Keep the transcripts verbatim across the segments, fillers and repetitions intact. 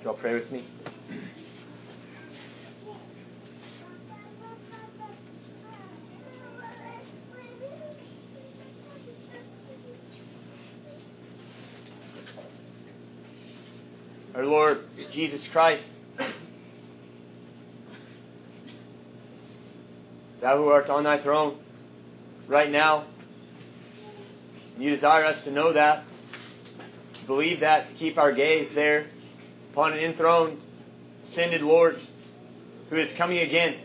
Y'all pray with me. Our Lord Jesus Christ, Thou who art on Thy throne right now, You desire us to know that, to believe that, to keep our gaze there upon an enthroned, ascended Lord who is coming again.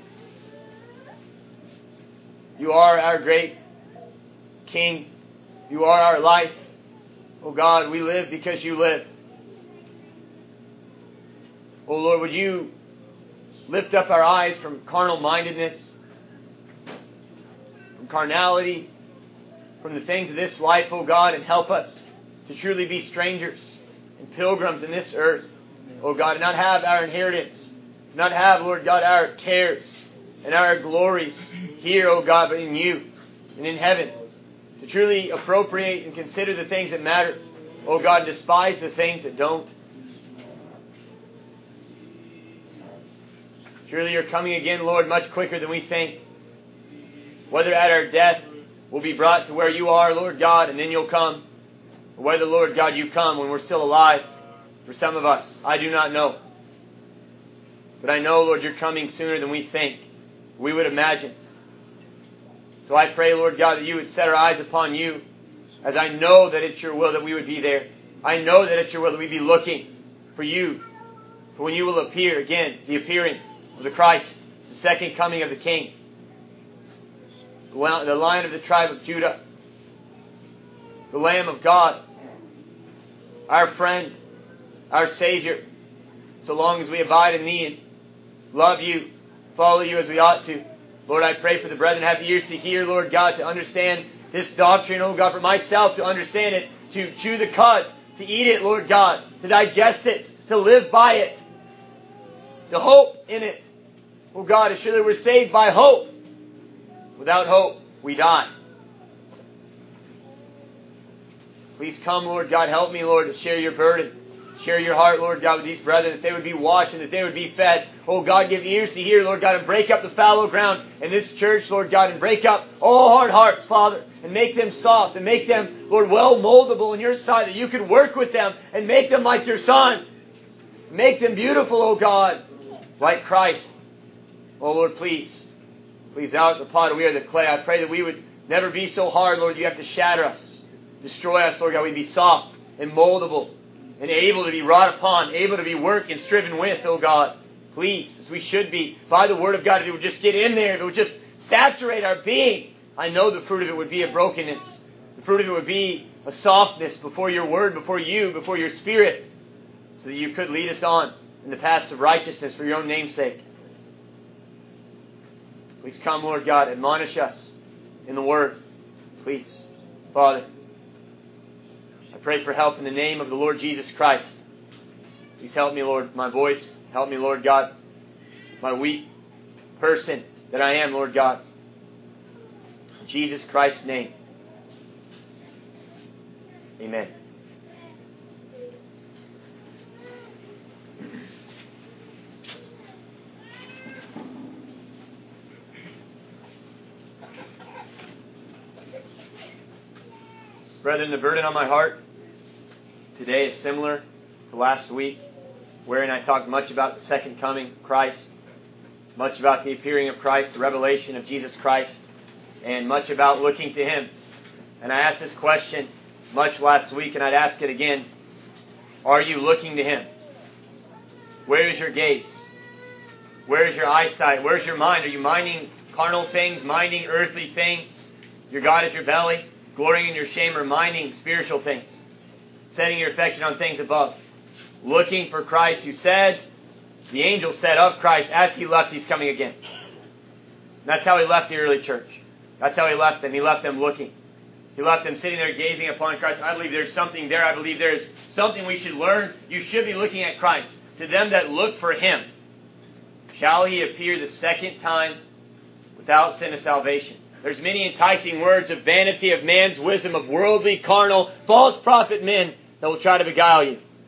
You are our great King. You are our life. Oh God, we live because You live. Oh Lord, would You lift up our eyes from carnal mindedness, from carnality, from the things of this life, oh God, and help us to truly be strangers and pilgrims in this earth, oh God, and not have our inheritance, not have, Lord God, our cares and our glories here, oh God, but in You and in heaven, to truly appropriate and consider the things that matter, oh God, and despise the things that don't. Surely You're coming again, Lord, much quicker than we think. Whether at our death we'll be brought to where You are, Lord God, and then You'll come. Or whether, Lord God, You come when we're still alive. For some of us, I do not know. But I know, Lord, You're coming sooner than we think, we would imagine. So I pray, Lord God, that You would set our eyes upon You, as I know that it's Your will that we would be there. I know that it's Your will that we be looking for You. For when You will appear, again, the appearing of the Christ, the second coming of the King, the Lion of the tribe of Judah, the Lamb of God, our friend, our Savior, so long as we abide in Thee and love You, follow You as we ought to. Lord, I pray for the brethren have ears to hear, Lord God, to understand this doctrine, oh God, for myself to understand it, to chew the cud, to eat it, Lord God, to digest it, to live by it, to hope in it. Oh God, surely we're saved by hope. Without hope, we die. Please come, Lord God. Help me, Lord, to share Your burden. Share Your heart, Lord God, with these brethren, that they would be washed and that they would be fed. Oh God, give ears to hear, Lord God, and break up the fallow ground in this church, Lord God, and break up all hard hearts, Father, and make them soft and make them, Lord, well moldable in Your sight, that You could work with them and make them like Your Son. Make them beautiful, oh God, like Christ. Oh Lord, please. Please, Thou art the potter, we are the clay. I pray that we would never be so hard, Lord, that You have to shatter us, destroy us, Lord God. We'd be soft and moldable and able to be wrought upon, able to be worked and striven with, oh God. Please, as we should be, by the Word of God, if it would just get in there, if it would just saturate our being, I know the fruit of it would be a brokenness. The fruit of it would be a softness before Your Word, before You, before Your Spirit, so that You could lead us on in the paths of righteousness for Your own name's sake. Please come, Lord God, admonish us in the Word. Please, Father, I pray for help in the name of the Lord Jesus Christ. Please help me, Lord, my voice. Help me, Lord God, my weak person that I am, Lord God. In Jesus Christ's name. Amen. Brethren, the burden on my heart today is similar to last week, wherein I talked much about the second coming of Christ, much about the appearing of Christ, the revelation of Jesus Christ, and much about looking to Him. And I asked this question much last week, and I'd ask it again. Are you looking to Him? Where is your gaze? Where is your eyesight? Where is your mind? Are you minding carnal things, minding earthly things? Your God is your belly? Glorying in your shame, or minding spiritual things, setting your affection on things above, looking for Christ, who said, the angel said of Christ, as He left, He's coming again. And that's how He left the early church. That's how He left them. He left them looking. He left them sitting there gazing upon Christ. I believe there's something there. I believe there's something we should learn. You should be looking at Christ. To them that look for Him, shall He appear the second time without sin of salvation. There's many enticing words of vanity, of man's wisdom, of worldly, carnal, false prophet men that will try to beguile you.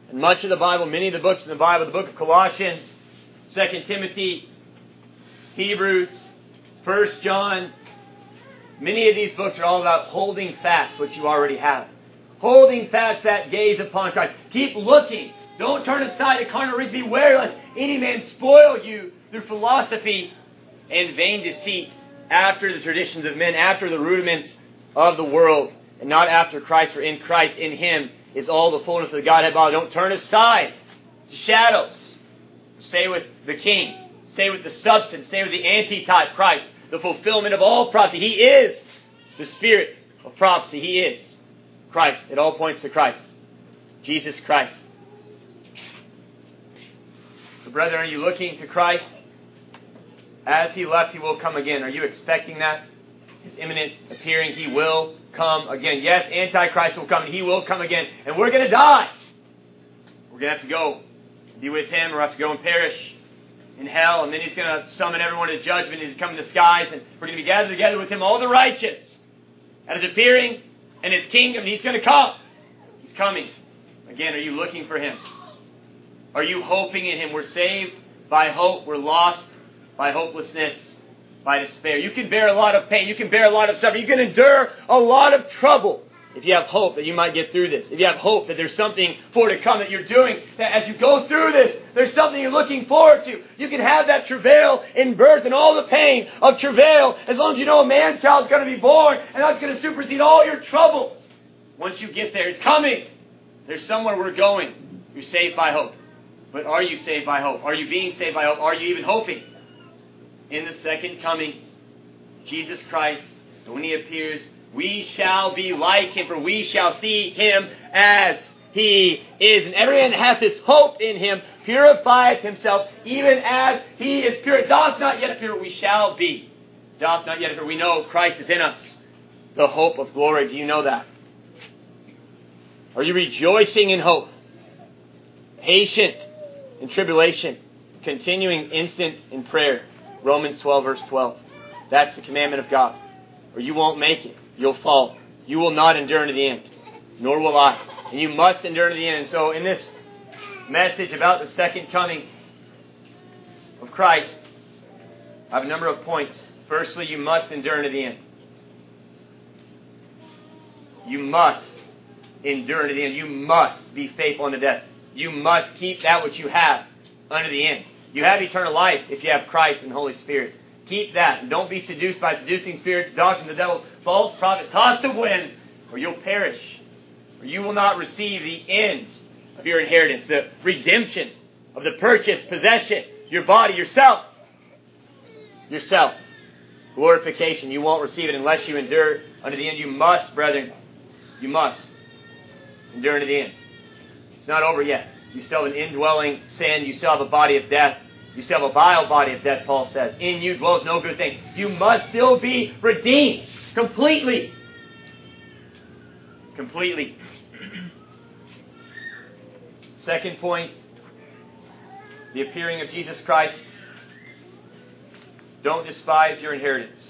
And much of the Bible, many of the books in the Bible, the book of Colossians, Second Timothy, Hebrews, First John, many of these books are all about holding fast what you already have. Holding fast that gaze upon Christ. Keep looking. Don't turn aside to carnal riches. Beware lest any man spoil you through philosophy and vain deceit, after the traditions of men, after the rudiments of the world, and not after Christ. For in Christ, in Him, is all the fullness of the Godhead bodily. Don't turn aside to shadows. Stay with the King. Stay with the substance. Stay with the antitype, Christ, the fulfillment of all prophecy. He is the Spirit of prophecy. He is Christ. It all points to Christ. Jesus Christ. So, brethren, are you looking to Christ? As He left, He will come again. Are you expecting that? His imminent appearing, He will come again. Yes, Antichrist will come, and He will come again. And we're going to die. We're going to have to go be with Him, or have to go and perish in hell. And then He's going to summon everyone to judgment. He's coming in the skies, and we're going to be gathered together with Him, all the righteous. At His appearing and His kingdom, He's going to come. He's coming. Again, are you looking for Him? Are you hoping in Him? We're saved by hope. We're lost by hopelessness, by despair. You can bear a lot of pain. You can bear a lot of suffering. You can endure a lot of trouble if you have hope that you might get through this. If you have hope that there's something for to come that you're doing, that as you go through this, there's something you're looking forward to. You can have that travail in birth and all the pain of travail as long as you know a man-child's going to be born, and that's going to supersede all your troubles. Once you get there, it's coming. There's somewhere we're going. You're saved by hope. But are you saved by hope? Are you being saved by hope? Are you even hoping? In the second coming, Jesus Christ, and when He appears, we shall be like Him, for we shall see Him as He is. And every man that hath this hope in Him purifieth himself, even as He is pure. It doth not yet appear, we shall be. Doth not yet appear. We know Christ is in us, the hope of glory. Do you know that? Are you rejoicing in hope? Patient in tribulation, continuing instant in prayer. Romans twelve, verse twelve. That's the commandment of God. Or you won't make it. You'll fall. You will not endure to the end. Nor will I. And you must endure to the end. And so in this message about the second coming of Christ, I have a number of points. Firstly, you must endure to the end. You must endure to the end. You must be faithful unto death. You must keep that which you have unto the end. You have eternal life if you have Christ and the Holy Spirit. Keep that. And don't be seduced by seducing spirits, doctrine of the devils, false prophet, tossed of winds, or you'll perish. Or you will not receive the end of your inheritance, the redemption of the purchased possession, your body, yourself. Yourself. Glorification. You won't receive it unless you endure unto the end. You must, brethren. You must endure unto the end. It's not over yet. You still have an indwelling sin. You still have a body of death. You still have a vile body of death, Paul says. In you dwells no good thing. You must still be redeemed. Completely. Completely. Second point. The appearing of Jesus Christ. Don't despise your inheritance.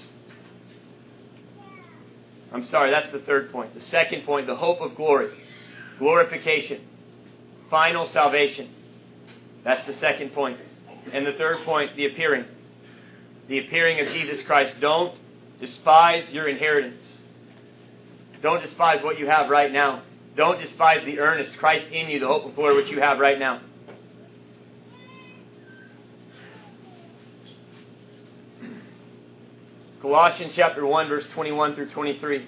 I'm sorry, that's the third point. The second point, the hope of glory. Glorification. Final salvation. That's the second point. And the third point, the appearing. The appearing of Jesus Christ. Don't despise your inheritance. Don't despise what you have right now. Don't despise the earnest Christ in you, the hope of glory which you have right now. Colossians chapter one, verse twenty-one through twenty-three.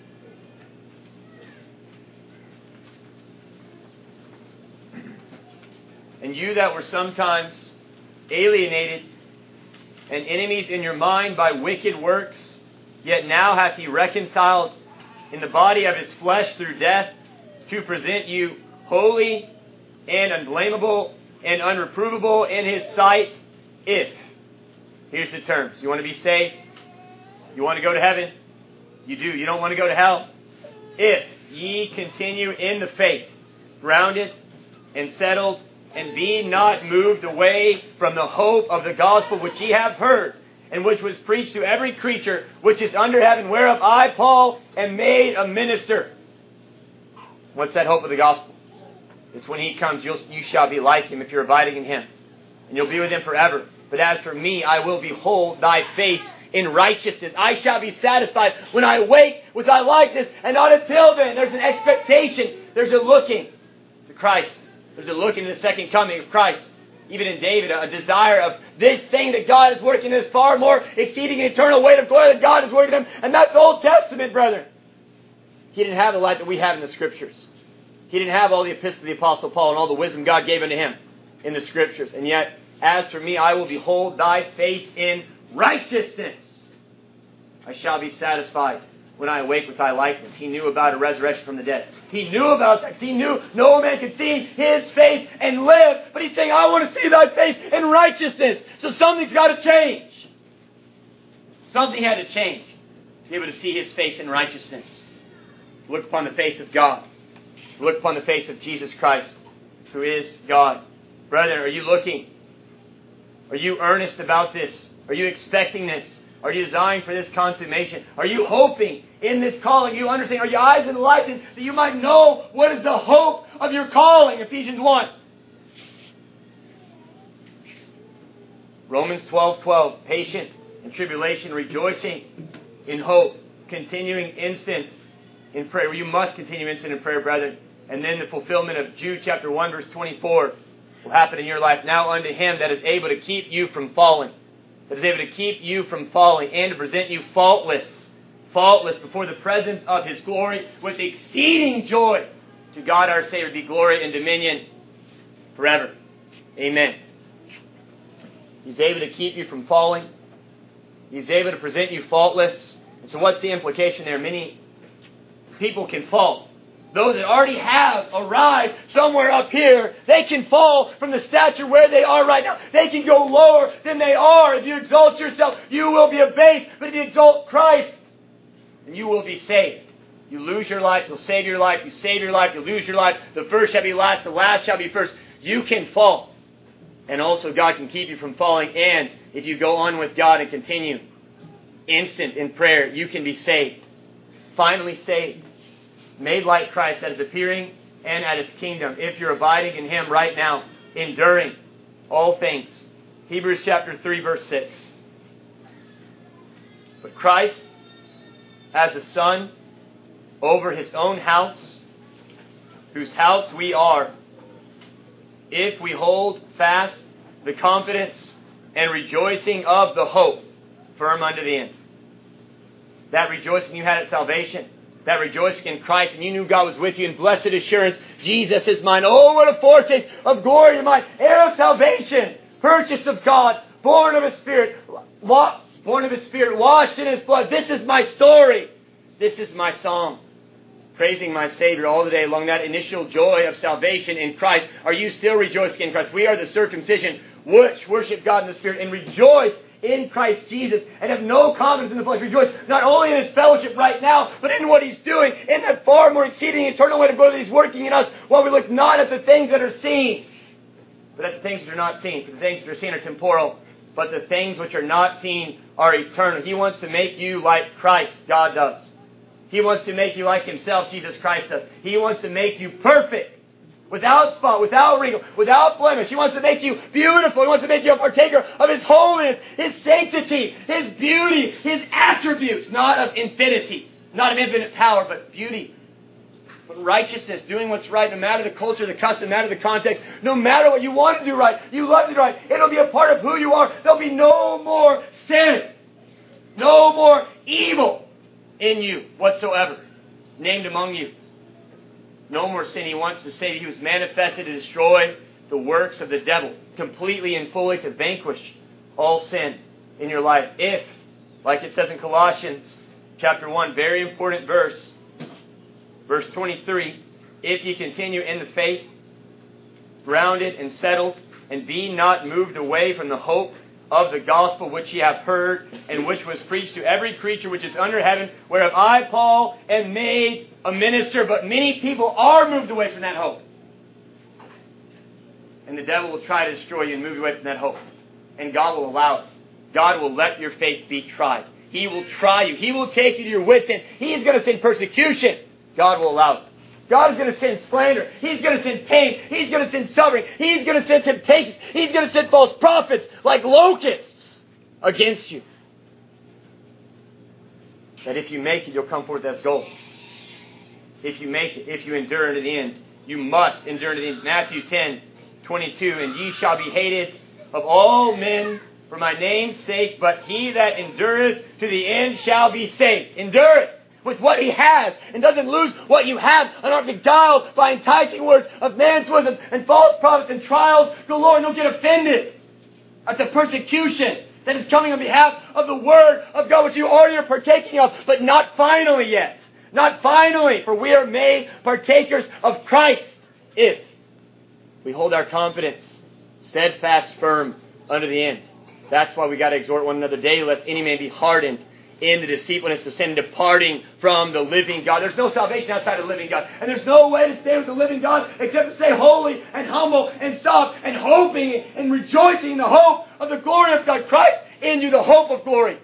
And you that were sometimes alienated and enemies in your mind by wicked works, yet now hath He reconciled in the body of His flesh through death, to present you holy and unblameable and unreprovable in His sight, if, here's the terms, you want to be saved? You want to go to heaven? You do. You don't want to go to hell? If ye continue in the faith, grounded and settled, and be not moved away from the hope of the gospel which ye have heard, and which was preached to every creature which is under heaven, whereof I, Paul, am made a minister. What's that hope of the gospel? It's when He comes, you'll, you shall be like Him if you're abiding in Him. And you'll be with Him forever. But as for me, I will behold Thy face in righteousness. I shall be satisfied when I wake with Thy likeness. And not until then. There's an expectation. There's a looking to Christ. There's a looking to the second coming of Christ. Even in David, a desire of this thing that God is working is far more exceeding an eternal weight of glory that God is working in Him. And that's Old Testament, brethren. He didn't have the light that we have in the Scriptures. He didn't have all the epistles of the Apostle Paul and all the wisdom God gave unto him in the Scriptures. And yet, as for me, I will behold Thy face in righteousness. I shall be satisfied when I awake with Thy likeness. He knew about a resurrection from the dead. He knew about that. He knew no man could see His face and live. But He's saying, I want to see Thy face in righteousness. So something's got to change. Something had to change to be able to see His face in righteousness. Look upon the face of God. Look upon the face of Jesus Christ, who is God. Brethren, are you looking? Are you earnest about this? Are you expecting this? Are you desiring for this consummation? Are you hoping in this calling? You understand? Are your eyes enlightened that you might know what is the hope of your calling? Ephesians one. Romans twelve twelve. Patient in tribulation, rejoicing in hope, continuing instant in prayer. You must continue instant in prayer, brethren. And then the fulfillment of Jude chapter one verse twenty-four will happen in your life. Now unto Him that is able to keep you from falling. That is able to keep you from falling and to present you faultless, faultless before the presence of His glory with exceeding joy. To God our Savior be glory and dominion forever. Amen. He's able to keep you from falling. He's able to present you faultless. And so what's the implication there? Many people can fall. Those that already have arrived somewhere up here, they can fall from the stature where they are right now. They can go lower than they are. If you exalt yourself, you will be abased. But if you exalt Christ, then you will be saved. You lose your life, you'll save your life. You save your life, you'll lose your life. The first shall be last, the last shall be first. You can fall. And also God can keep you from falling. And if you go on with God and continue instant in prayer, you can be saved. Finally saved. Made like Christ at His appearing and at His kingdom. If you're abiding in Him right now, enduring all things. Hebrews chapter three verse six. But Christ as a son over His own house, whose house we are, if we hold fast the confidence and rejoicing of the hope firm unto the end. That rejoicing you had at salvation, that rejoicing in Christ, and you knew God was with you in blessed assurance, Jesus is mine. Oh, what a foretaste of glory in mine. Heir of salvation, purchased of God, born of His Spirit, born of His Spirit, washed in His blood. This is my story. This is my song. Praising my Savior all the day long. That initial joy of salvation in Christ. Are you still rejoicing in Christ? We are the circumcision which worship God in the Spirit and rejoice in Christ Jesus and have no confidence in the flesh. Rejoice not only in His fellowship right now, but in what He's doing, in that far more exceeding eternal way of glory that He's working in us, while we look not at the things that are seen, but at the things that are not seen. For the things that are seen are temporal, but the things which are not seen are eternal. He wants to make you like Christ, God does. He wants to make you like Himself, Jesus Christ does. He wants to make you perfect. Without spot, without wrinkle, without blemish. He wants to make you beautiful. He wants to make you a partaker of His holiness, His sanctity, His beauty, His attributes. Not of infinity, not of infinite power, but beauty. But righteousness, doing what's right, no matter the culture, the custom, no matter the context, no matter what you want to do right, you love to do right. It'll be a part of who you are. There'll be no more sin, no more evil in you whatsoever, named among you. No more sin. He wants to say that He was manifested to destroy the works of the devil, completely and fully to vanquish all sin in your life. If, like it says in Colossians chapter one, very important verse, verse twenty-three, if ye continue in the faith, grounded and settled, and be not moved away from the hope of the gospel which ye have heard, and which was preached to every creature which is under heaven, whereof I, Paul, am made a minister. But many people are moved away from that hope. And the devil will try to destroy you and move you away from that hope. And God will allow it. God will let your faith be tried. He will try you. He will take you to your wits' end. He is going to send persecution. God will allow it. God is going to send slander. He's going to send pain. He's going to send suffering. He's going to send temptations. He's going to send false prophets like locusts against you. That if you make it, you'll come forth as gold. If you make it, if you endure unto the end, you must endure unto the end. Matthew ten, twenty-two, and ye shall be hated of all men for my name's sake, but he that endureth to the end shall be saved. Endureth with what he has, and doesn't lose what you have, and aren't beguiled by enticing words of man's wisdom and false prophets and trials galore. And don't get offended at the persecution that is coming on behalf of the Word of God, which you already are partaking of, but not finally yet. Not finally, for we are made partakers of Christ if we hold our confidence steadfast, firm unto the end. That's why we got to exhort one another daily, lest any man be hardened in the deceitfulness of sin, departing from the living God. There's no salvation outside of the living God. And there's no way to stay with the living God except to stay holy and humble and soft and hoping and rejoicing in the hope of the glory of God. Christ in you, the hope of glory.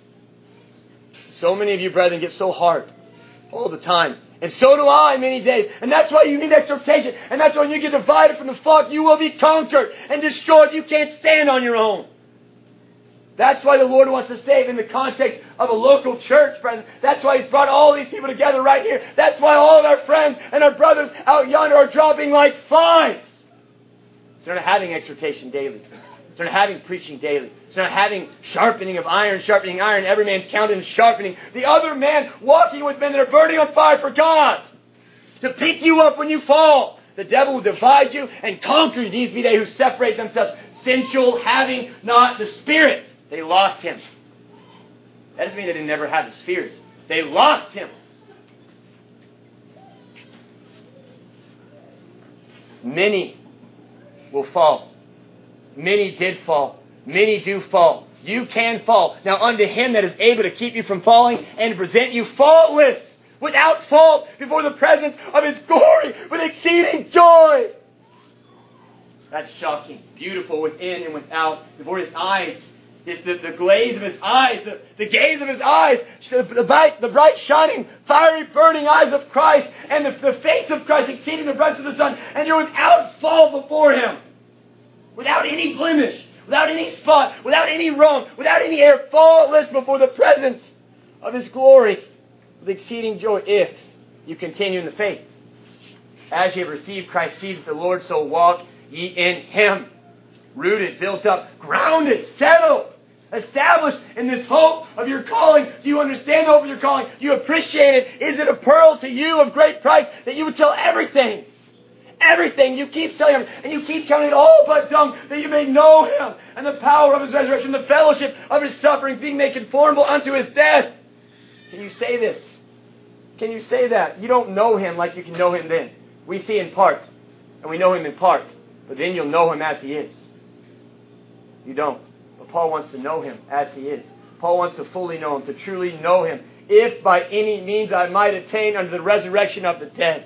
So many of you, brethren, get so hard all the time. And so do I many days. And that's why you need exhortation. And that's why when you get divided from the flock, you will be conquered and destroyed. You can't stand on your own. That's why the Lord wants to save in the context of a local church, brethren. That's why He's brought all these people together right here. That's why all of our friends and our brothers out yonder are dropping like flies. Instead of having exhortation daily. Instead of having preaching daily. Instead of having sharpening of iron, sharpening iron, every man's countenance sharpening. The other man walking with men that are burning on fire for God. To pick you up when you fall. The devil will divide you and conquer you. These be they who separate themselves, sensual, having not the Spirit. They lost Him. That doesn't mean they didn't never have the Spirit. They lost Him. Many will fall. Many did fall. Many do fall. You can fall. Now unto Him that is able to keep you from falling and to present you faultless, without fault, before the presence of His glory, with exceeding joy. That's shocking. Beautiful within and without. Before His eyes. It's the, the glaze of His eyes, the, the gaze of His eyes, the, the, bright, the bright, shining, fiery, burning eyes of Christ, and the, the face of Christ exceeding the brightness of the sun, and you're without fault before Him. Without any blemish, without any spot, without any wrong, without any error, faultless before the presence of His glory, with exceeding joy, if you continue in the faith. As ye have received Christ Jesus the Lord, so walk ye in Him. Rooted, built up, grounded, settled, established in this hope of your calling. Do you understand the hope of your calling? Do you appreciate it? Is it a pearl to you of great price that you would tell everything? Everything. You keep telling Him, and you keep counting it all but dung, that you may know Him, and the power of His resurrection, the fellowship of His sufferings, being made conformable unto His death. Can you say this? Can you say that? You don't know Him like you can know Him then. We see in part, and we know Him in part, but then you'll know Him as He is. You don't. But Paul wants to know Him as He is. Paul wants to fully know Him, to truly know Him. If by any means I might attain unto the resurrection of the dead.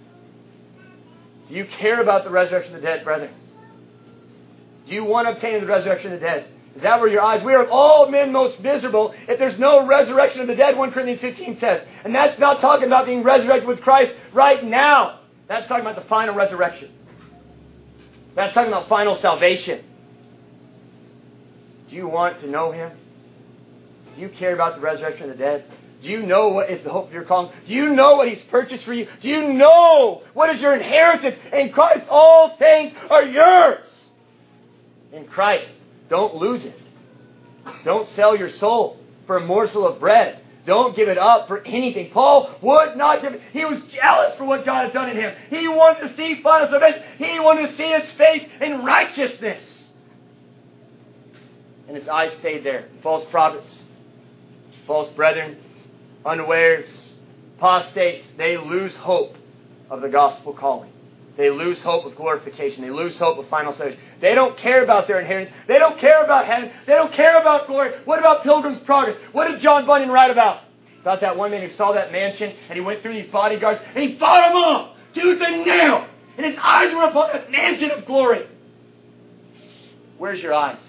Do you care about the resurrection of the dead, brethren? Do you want to obtain the resurrection of the dead? Is that where your eyes? We are of all men most miserable if there's no resurrection of the dead, First Corinthians fifteen says. And that's not talking about being resurrected with Christ right now. That's talking about the final resurrection. That's talking about final salvation. Do you want to know Him? Do you care about the resurrection of the dead? Do you know what is the hope of your calling? Do you know what He's purchased for you? Do you know what is your inheritance? In Christ, all things are yours. In Christ, don't lose it. Don't sell your soul for a morsel of bread. Don't give it up for anything. Paul would not give it. He was jealous for what God had done in him. He wanted to see final salvation. He wanted to see His face in righteousness. And his eyes stayed there. False prophets, false brethren, unawares, apostates, they lose hope of the gospel calling. They lose hope of glorification. They lose hope of final salvation. They don't care about their inheritance. They don't care about heaven. They don't care about glory. What about Pilgrim's Progress? What did John Bunyan write about? About that one man who saw that mansion and he went through these bodyguards and he fought them all, tooth and nail. And his eyes were upon that mansion of glory. Where's your eyes?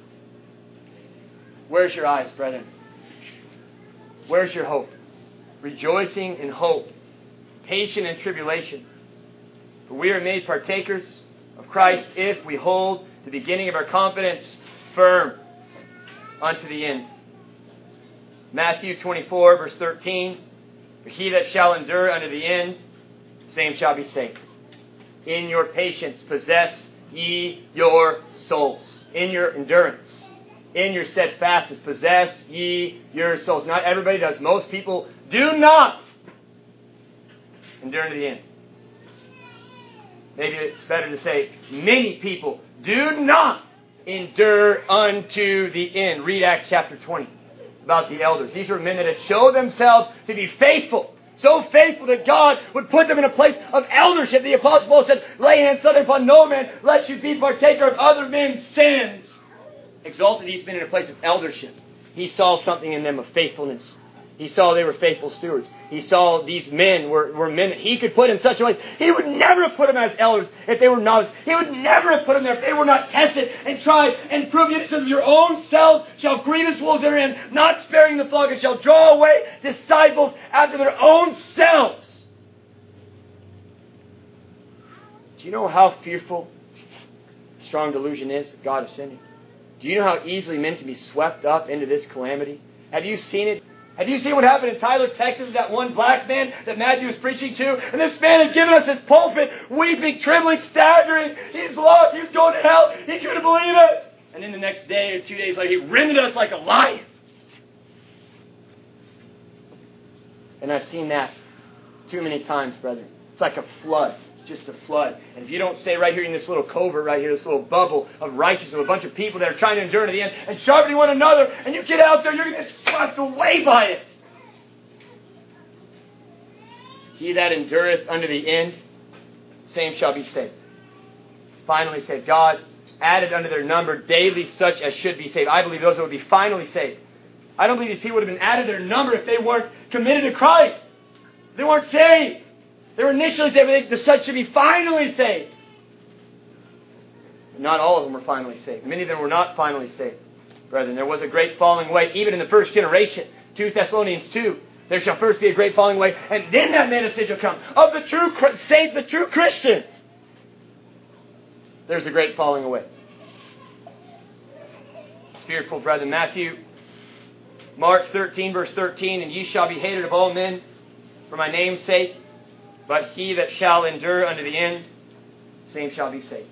Where's your eyes, brethren? Where's your hope? Rejoicing in hope patient in tribulation. For we are made partakers of Christ if we hold the beginning of our confidence firm unto the end. Matthew twenty-four, verse thirteen. For he that shall endure unto the end, the same shall be saved. In your patience possess ye your souls. In your endurance, in your steadfastness, possess ye your souls. Not everybody does. Most people do not endure to the end. Maybe it's better to say, many people do not endure unto the end. Read Acts chapter twenty about the elders. These were men that had showed themselves to be faithful. So faithful that God would put them in a place of eldership. The Apostle Paul said, lay hands suddenly upon no man, lest you be partaker of other men's sins. Exalted these men in a place of eldership. He saw something in them of faithfulness. He saw they were faithful stewards. He saw these men were, were men that he could put in such a way. He would never have put them as elders if they were novices. He would never have put them there if they were not tested and tried and proved. It says, your own selves shall grievous wolves therein, not sparing the flock, and shall draw away disciples after their own selves. Do you know how fearful strong delusion is that God is sending? Do you know how easily men can be swept up into this calamity? Have you seen it? Have you seen what happened in Tyler, Texas, that one black man that Matthew was preaching to? And this man had given us his pulpit, weeping, trembling, staggering. He's lost. He's going to hell. He couldn't believe it. And then the next day or two days later, he rended us like a lion. And I've seen that too many times, brother. It's like a flood. Just a flood. And if you don't stay right here in this little covert right here, this little bubble of righteousness of a bunch of people that are trying to endure to the end and sharpening one another, and you get out there, you're going to get swept away by it. He that endureth unto the end, same shall be saved. Finally saved. God added unto their number daily such as should be saved. I believe those that would be finally saved. I don't believe these people would have been added to their number if they weren't committed to Christ. They weren't saved. They were initially saved, but such should be finally saved. But not all of them were finally saved. Many of them were not finally saved. Brethren, there was a great falling away, even in the first generation. Second Thessalonians two. There shall first be a great falling away, and then that message will come. Of the true saints, the true Christians. There's a great falling away. It's fearful, brethren. Matthew, Mark thirteen, verse thirteen. And ye shall be hated of all men for my name's sake. But he that shall endure unto the end, same shall be saved.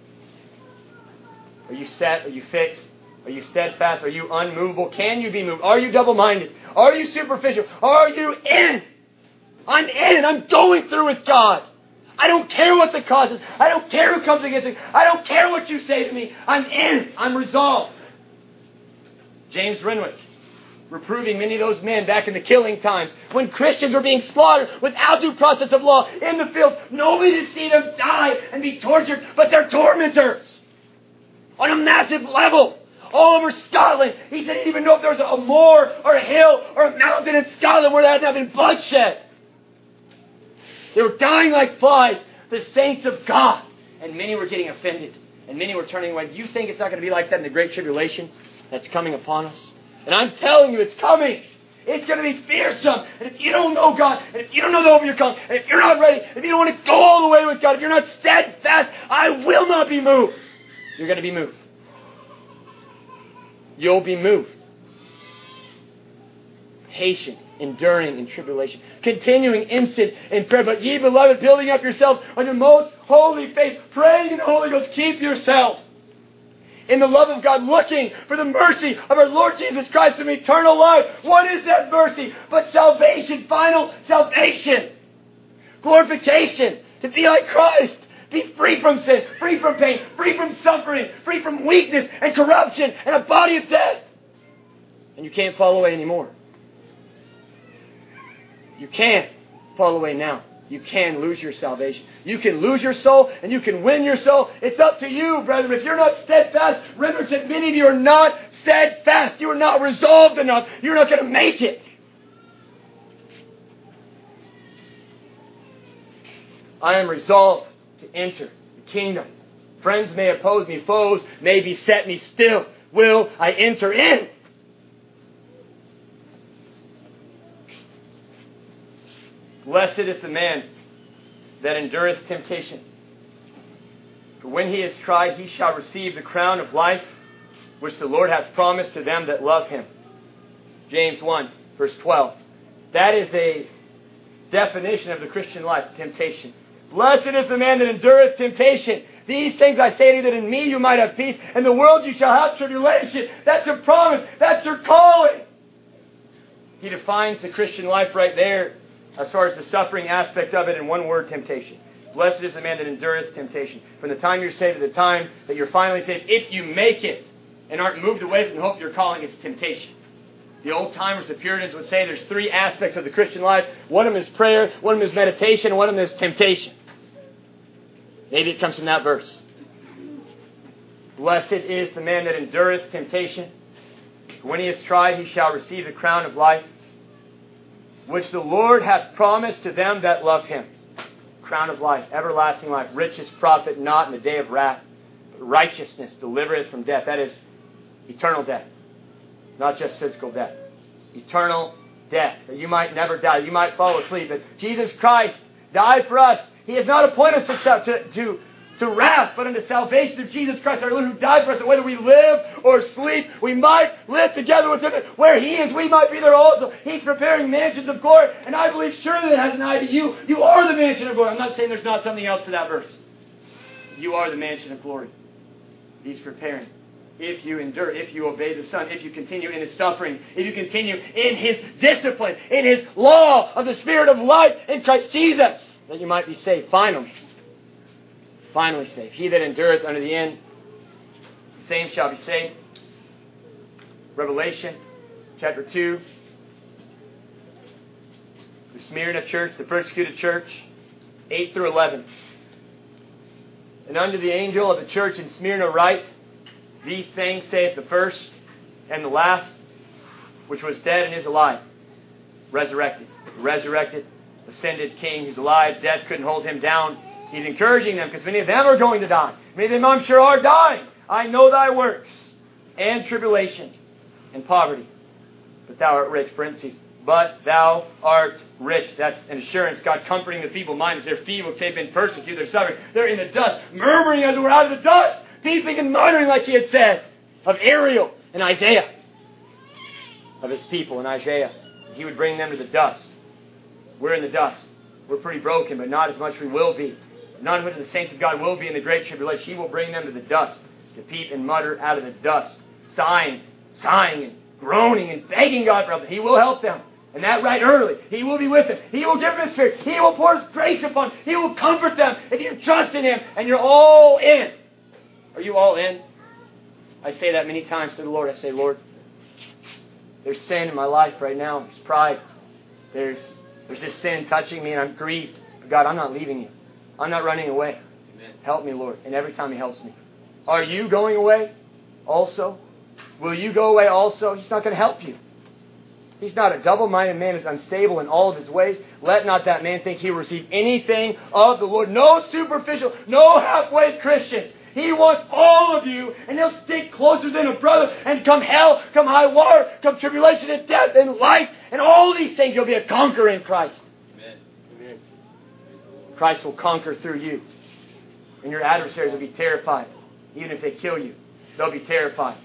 Are you set? Are you fixed? Are you steadfast? Are you unmovable? Can you be moved? Are you double-minded? Are you superficial? Are you in? I'm in. I'm going through with God. I don't care what the cause is. I don't care who comes against me. I don't care what you say to me. I'm in. I'm resolved. James Renwick, reproving many of those men back in the killing times when Christians were being slaughtered without due process of law in the fields. Nobody to see them die and be tortured, but they're tormentors on a massive level all over Scotland. He said he didn't even know if there was a moor or a hill or a mountain in Scotland where there had not been bloodshed. They were dying like flies, the saints of God. And many were getting offended. And many were turning away. Do you think it's not going to be like that in the Great Tribulation that's coming upon us? And I'm telling you, it's coming. It's going to be fearsome. And if you don't know God, and if you don't know the hope of your calling, and if you're not ready, if you don't want to go all the way with God, if you're not steadfast, I will not be moved. You're going to be moved. You'll be moved. Patient, enduring in tribulation, continuing instant in prayer. But ye, beloved, building up yourselves on your most holy faith, praying in the Holy Ghost, keep yourselves in the love of God, looking for the mercy of our Lord Jesus Christ and eternal life. What is that mercy? But salvation, final salvation. Glorification, to be like Christ. Be free from sin, free from pain, free from suffering, free from weakness and corruption and a body of death. And you can't fall away anymore. You can't fall away now. You can lose your salvation. You can lose your soul and you can win your soul. It's up to you, brethren. If you're not steadfast, remember that many of you are not steadfast. You are not resolved enough. You're not going to make it. I am resolved to enter the kingdom. Friends may oppose me, foes may beset me, still will I enter in. Blessed is the man that endureth temptation. For when he is tried, he shall receive the crown of life, which the Lord hath promised to them that love him. James one, verse twelve. That is a definition of the Christian life, temptation. Blessed is the man that endureth temptation. These things I say to you, that in me you might have peace. In the world you shall have tribulation. That's your promise. That's your calling. He defines the Christian life right there as far as the suffering aspect of it in one word, temptation. Blessed is the man that endureth temptation. From the time you're saved to the time that you're finally saved, if you make it and aren't moved away from the hope you're calling, it's temptation. The old-timers, the Puritans, would say there's three aspects of the Christian life. One of them is prayer, one of them is meditation, and one of them is temptation. Maybe it comes from that verse. Blessed is the man that endureth temptation. When he is tried, he shall receive the crown of life, which the Lord hath promised to them that love him. Crown of life, everlasting life, riches profit not in the day of wrath. But righteousness delivereth from death. That is eternal death. Not just physical death. Eternal death. That you might never die. You might fall asleep. But Jesus Christ died for us. He has not appointed us to, to, to wrath, but unto salvation of Jesus Christ, our Lord, who died for us. And whether we live or sleep, we might live together with Him. Where He is, we might be there also. He's preparing mansions of glory. And I believe surely that has an eye to you. You are the mansion of glory. I'm not saying there's not something else to that verse. You are the mansion of glory. He's preparing. If you endure, if you obey the Son, if you continue in His sufferings, if you continue in His discipline, in His law of the Spirit of life in Christ Jesus, that you might be saved. Finally. Finally saved. He that endureth unto the end, the same shall be saved. Revelation chapter two. The Smyrna church, the persecuted church, eight through eleven. And unto the angel of the church in Smyrna write, these things saith the first and the last, which was dead and is alive, resurrected. Resurrected, ascended King, He's alive. Death couldn't hold Him down. He's encouraging them because many of them are going to die. Many of them, I'm sure, are dying. I know thy works, and tribulation, and poverty. But thou art rich. Parentheses. But thou art rich. That's an assurance. God comforting the feeble minded. They're feeble. They've been persecuted. They're suffering. They're in the dust, murmuring as it were out of the dust. Peeping and muttering, like He had said of Ariel and Isaiah, of His people in Isaiah. He would bring them to the dust. We're in the dust. We're pretty broken, but not as much we will be. Not as much as the saints of God will be in the great tribulation. He will bring them to the dust, to peep and mutter out of the dust, sighing, sighing and groaning and begging God for help. He will help them. And that right early. He will be with them. He will give them His Spirit. He will pour His grace upon them. He will comfort them if you trust in Him and you're all in. Are you all in? I say that many times to the Lord. I say, Lord, there's sin in my life right now. There's pride. There's, there's this sin touching me and I'm grieved. But God, I'm not leaving You. I'm not running away. Amen. Help me, Lord. And every time He helps me. Are you going away also? Will you go away also? He's not going to help you. He's not a double-minded man, is unstable in all of his ways. Let not that man think he will receive anything of the Lord. No superficial, no halfway Christians. He wants all of you, and He'll stick closer than a brother. And come hell, come high water, come tribulation and death and life, and all these things, you'll be a conqueror in Christ. Amen. Amen. Christ will conquer through you. And your adversaries will be terrified. Even if they kill you, they'll be terrified.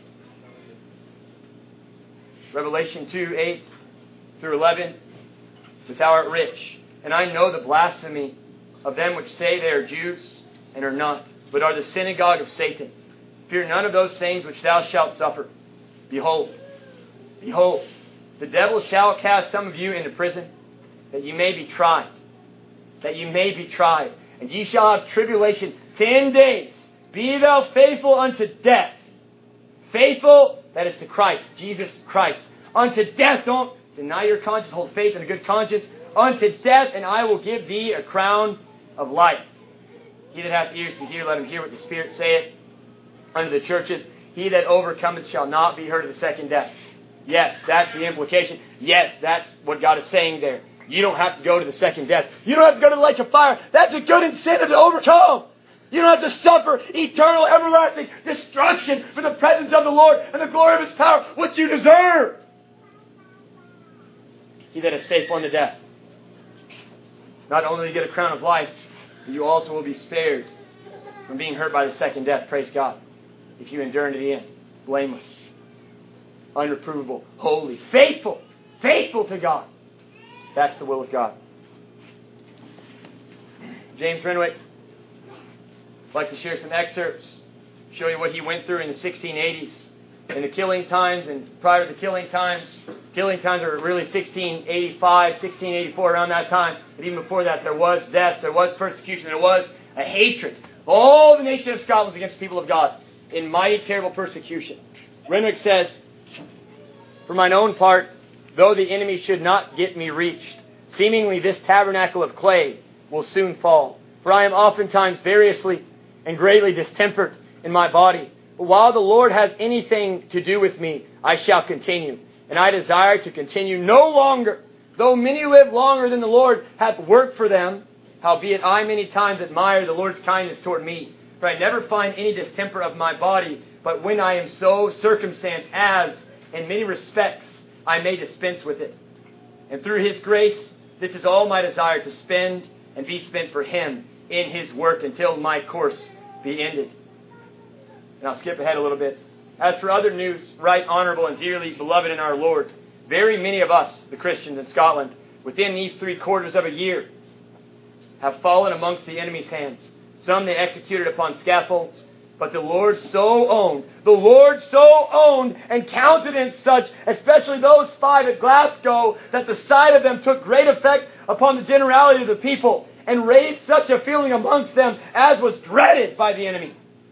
Revelation two, eight through eleven. But thou art rich, and I know the blasphemy of them which say they are Jews, and are not, but are the synagogue of Satan. Fear none of those things which thou shalt suffer. Behold, behold, the devil shall cast some of you into prison, that ye may be tried. That ye may be tried. And ye shall have tribulation ten days. Be thou faithful unto death. Faithful, that is to Christ, Jesus Christ. Unto death, don't deny your conscience, hold faith in a good conscience. Unto death, and I will give thee a crown of life. He that hath ears to hear, let him hear what the Spirit saith unto the churches. He that overcometh shall not be hurt of the second death. Yes, that's the implication. Yes, that's what God is saying there. You don't have to go to the second death. You don't have to go to the lake of fire. That's a good incentive to overcome. You don't have to suffer eternal, everlasting destruction for the presence of the Lord and the glory of His power, which you deserve. He that is faithful unto death. Not only will you get a crown of life, but you also will be spared from being hurt by the second death. Praise God. If you endure to the end. Blameless. Unreprovable. Holy. Faithful. Faithful to God. That's the will of God. James Renwick, I'd like to share some excerpts, show you what he went through in the sixteen eighties, in the killing times and prior to the killing times. Killing times are really sixteen eighty-five, sixteen eighty-four, around that time. But even before that, there was death, there was persecution, there was a hatred. All the nation of Scotland was against the people of God in mighty, terrible persecution. Renwick says, "For mine own part, though the enemy should not get me reached, seemingly this tabernacle of clay will soon fall. For I am oftentimes variously and greatly distempered in my body. But while the Lord has anything to do with me, I shall continue. And I desire to continue no longer, though many live longer than the Lord hath worked for them. Howbeit I many times admire the Lord's kindness toward me. For I never find any distemper of my body, but when I am so circumstanced as, in many respects, I may dispense with it. And through His grace, this is all my desire, to spend and be spent for Him in His work until my course be ended." And I'll skip ahead a little bit. "As for other news, right honourable and dearly beloved in our Lord, very many of us, the Christians in Scotland, within these three quarters of a year, have fallen amongst the enemy's hands. Some they executed upon scaffolds, but the Lord so owned, the Lord so owned and countenance such, especially those five at Glasgow, that the sight of them took great effect upon the generality of the people, and raised such a feeling amongst them as was dreaded by the enemy."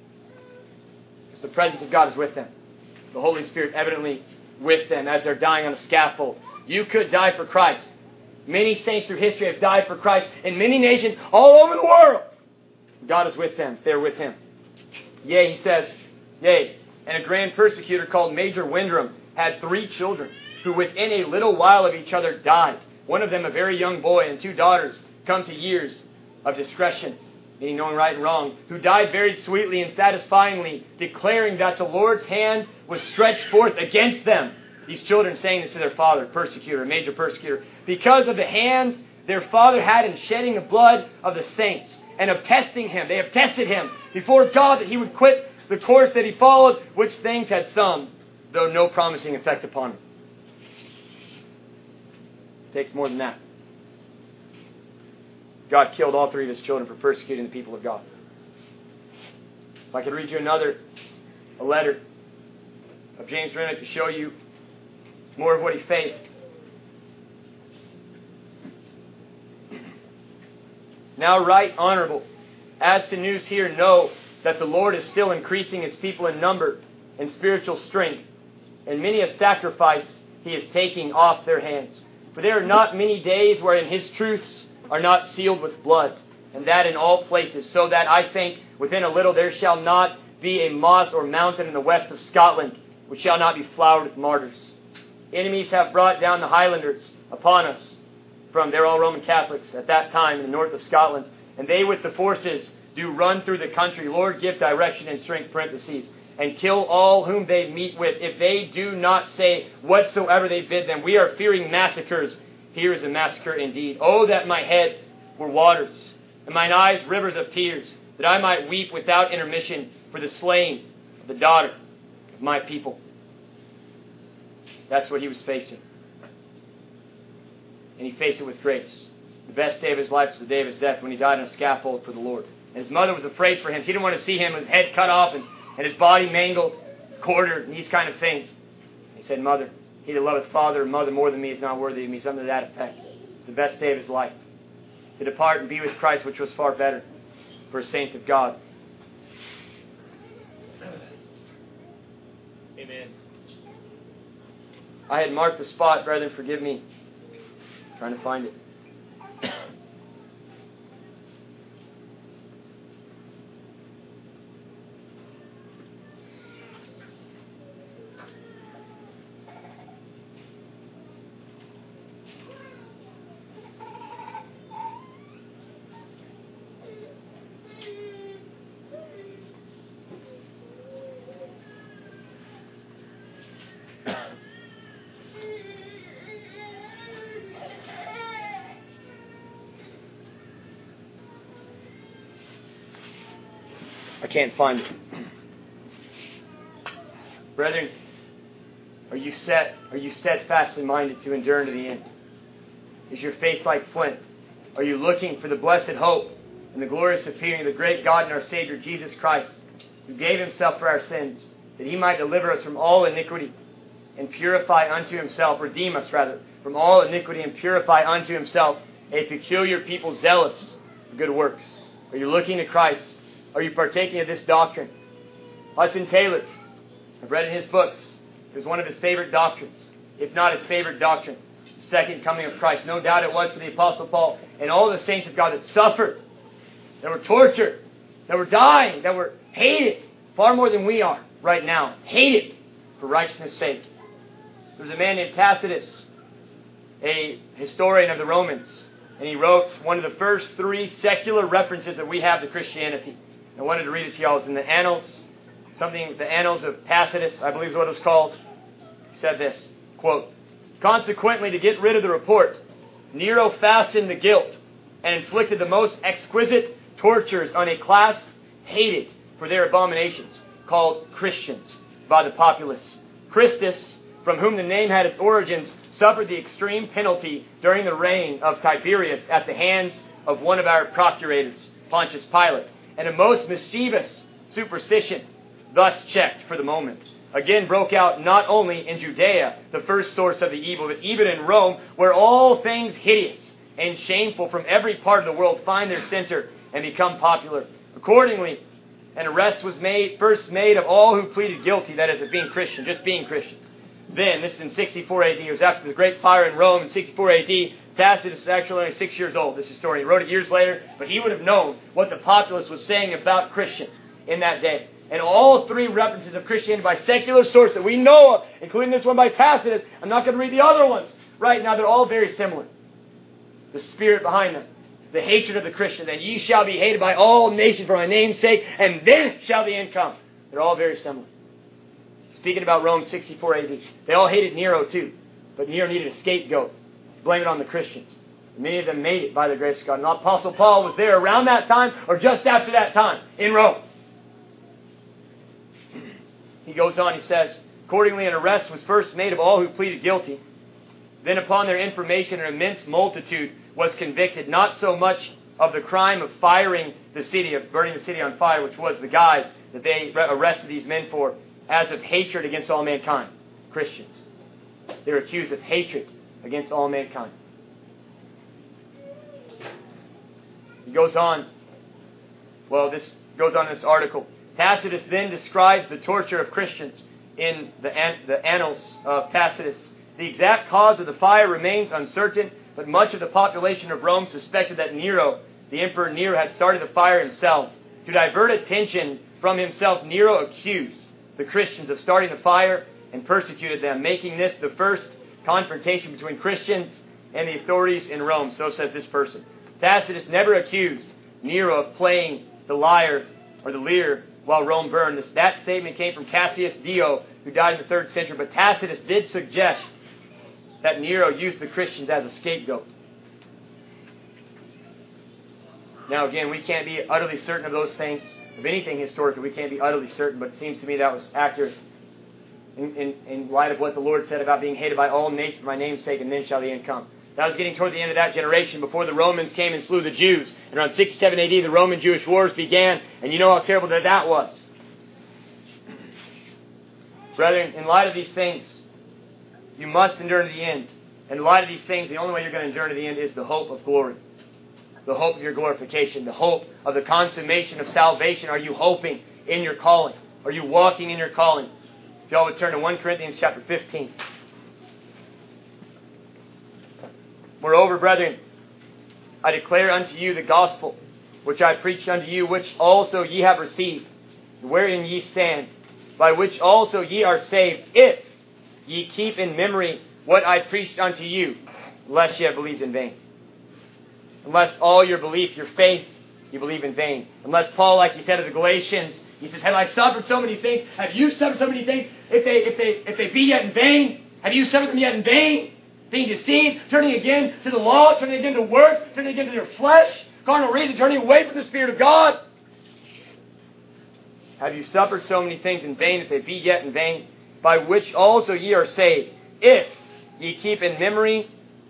Because the presence of God is with them. The Holy Spirit evidently with them as they're dying on a scaffold. You could die for Christ. Many saints through history have died for Christ in many nations all over the world. God is with them. They're with Him. Yea, he says, "Yea, and a grand persecutor called Major Windram had three children, who within a little while of each other died. One of them a very young boy, and two daughters come to years of discretion, meaning knowing right and wrong, who died very sweetly and satisfyingly, declaring that the Lord's hand was stretched forth against them." These children saying this to their father, persecutor, major persecutor, "because of the hand their father had in shedding the blood of the saints, and of testing him." They have tested him before God that he would quit the course that he followed, which things had some, though no promising effect upon him. It takes more than that. God killed all three of His children for persecuting the people of God. If I could read you another, a letter of James Renwick to show you more of what he faced. "Now right honourable, as to news here, know that the Lord is still increasing His people in number and spiritual strength, and many a sacrifice He is taking off their hands. For there are not many days wherein His truths are not sealed with blood, and that in all places, so that I think within a little there shall not be a moss or mountain in the west of Scotland which shall not be flowered with martyrs. Enemies have brought down the Highlanders upon us from, they're all Roman Catholics at that time in the north of Scotland, and they with the forces do run through the country. Lord, give direction and strength, parentheses, and kill all whom they meet with, if they do not say whatsoever they bid them. We are fearing massacres. Here is a massacre indeed. Oh, that my head were waters, and mine eyes rivers of tears, that I might weep without intermission for the slaying of the daughter of my people." That's what he was facing. And he faced it with grace. The best day of his life was the day of his death, when he died on a scaffold for the Lord. And his mother was afraid for him. She didn't want to see him, his head cut off and, and his body mangled, quartered, and these kind of things. He said, "Mother, he that loveth father or mother more than me is not worthy of me," something to that effect. It's the best day of his life. To depart and be with Christ, which was far better for a saint of God. Amen. I had marked the spot. Brethren, forgive me. I'm trying to find it. I can't find it. Brethren, are you set, are you steadfastly minded to endure to the end? Is your face like flint? Are you looking for the blessed hope and the glorious appearing of the great God and our Savior Jesus Christ, who gave Himself for our sins, that He might deliver us from all iniquity and purify unto Himself, redeem us rather, from all iniquity and purify unto Himself a peculiar people zealous for good works? Are you looking to Christ? Are you partaking of this doctrine? Hudson Taylor, I've read in his books, it was one of his favorite doctrines, if not his favorite doctrine, the second coming of Christ. No doubt it was for the Apostle Paul and all the saints of God that suffered, that were tortured, that were dying, that were hated far more than we are right now. Hated for righteousness' sake. There was a man named Tacitus, a historian of the Romans, and he wrote one of the first three secular references that we have to Christianity. I wanted to read it to y'all. It's in the Annals, something, the Annals of Tacitus, I believe is what it was called. He said this, quote, "Consequently, to get rid of the report, Nero fastened the guilt and inflicted the most exquisite tortures on a class hated for their abominations, called Christians by the populace. Christus, from whom the name had its origins, suffered the extreme penalty during the reign of Tiberius at the hands of one of our procurators, Pontius Pilate, and a most mischievous superstition, thus checked for the moment, again broke out not only in Judea, the first source of the evil, but even in Rome, where all things hideous and shameful from every part of the world find their center and become popular. Accordingly, an arrest was made, first made of all who pleaded guilty, that is, of being Christian, just being Christians. Then, this is in sixty-four A D, it was after the great fire in Rome in sixty-four A D, Tacitus was actually only six years old, this historian. He wrote it years later, but he would have known what the populace was saying about Christians in that day. And all three references of Christianity by secular sources that we know of, including this one by Tacitus, I'm not going to read the other ones right now, they're all very similar. The spirit behind them, the hatred of the Christian, that ye shall be hated by all nations for my name's sake, and then shall the end come. They're all very similar. Speaking about Rome, sixty-four A D, they all hated Nero too, but Nero needed a scapegoat. Blame it on the Christians. Many of them made it by the grace of God. And the Apostle Paul was there around that time, or just after that time, in Rome. He goes on, he says, accordingly an arrest was first made of all who pleaded guilty. Then upon their information an immense multitude was convicted, not so much of the crime of firing the city, of burning the city on fire, which was the guise that they arrested these men for, as of hatred against all mankind, Christians. They were accused of hatred against all mankind. He goes on, well, this goes on in this article. Tacitus then describes the torture of Christians in the, an, the Annals of Tacitus. The exact cause of the fire remains uncertain, but much of the population of Rome suspected that Nero, the Emperor Nero, had started the fire himself. To divert attention from himself, Nero accused the Christians of starting the fire and persecuted them, making this the first confrontation between Christians and the authorities in Rome. So says this person. Tacitus never accused Nero of playing the lyre or the lyre while Rome burned. This, that statement came from Cassius Dio, who died in the third century. But Tacitus did suggest that Nero used the Christians as a scapegoat. Now again, we can't be utterly certain of those things, of anything historically. We can't be utterly certain, but it seems to me that was accurate in, in, in light of what the Lord said about being hated by all nations for my name's sake, and then shall the end come. That was getting toward the end of that generation before the Romans came and slew the Jews. And around sixty-seven A D, the Roman-Jewish wars began, and you know how terrible that that was. Brethren, in light of these things, you must endure to the end. And in light of these things, the only way you're going to endure to the end is the hope of glory. The hope of your glorification. The hope of the consummation of salvation. Are you hoping in your calling? Are you walking in your calling? If y'all would turn to First Corinthians chapter fifteen. Moreover, brethren, I declare unto you the gospel which I preached unto you, which also ye have received, wherein ye stand, by which also ye are saved, if ye keep in memory what I preached unto you, lest ye have believed in vain. Unless all your belief, your faith, you believe in vain. Unless Paul, like he said to the Galatians, he says, have I suffered so many things? Have you suffered so many things? If they, if they, if they be yet in vain, have you suffered them yet in vain? Being deceived, turning again to the law, turning again to works, turning again to their flesh, carnal reason, turning away from the Spirit of God. have you suffered so many things in vain, if they be yet in vain, by which also ye are saved, if ye keep in memory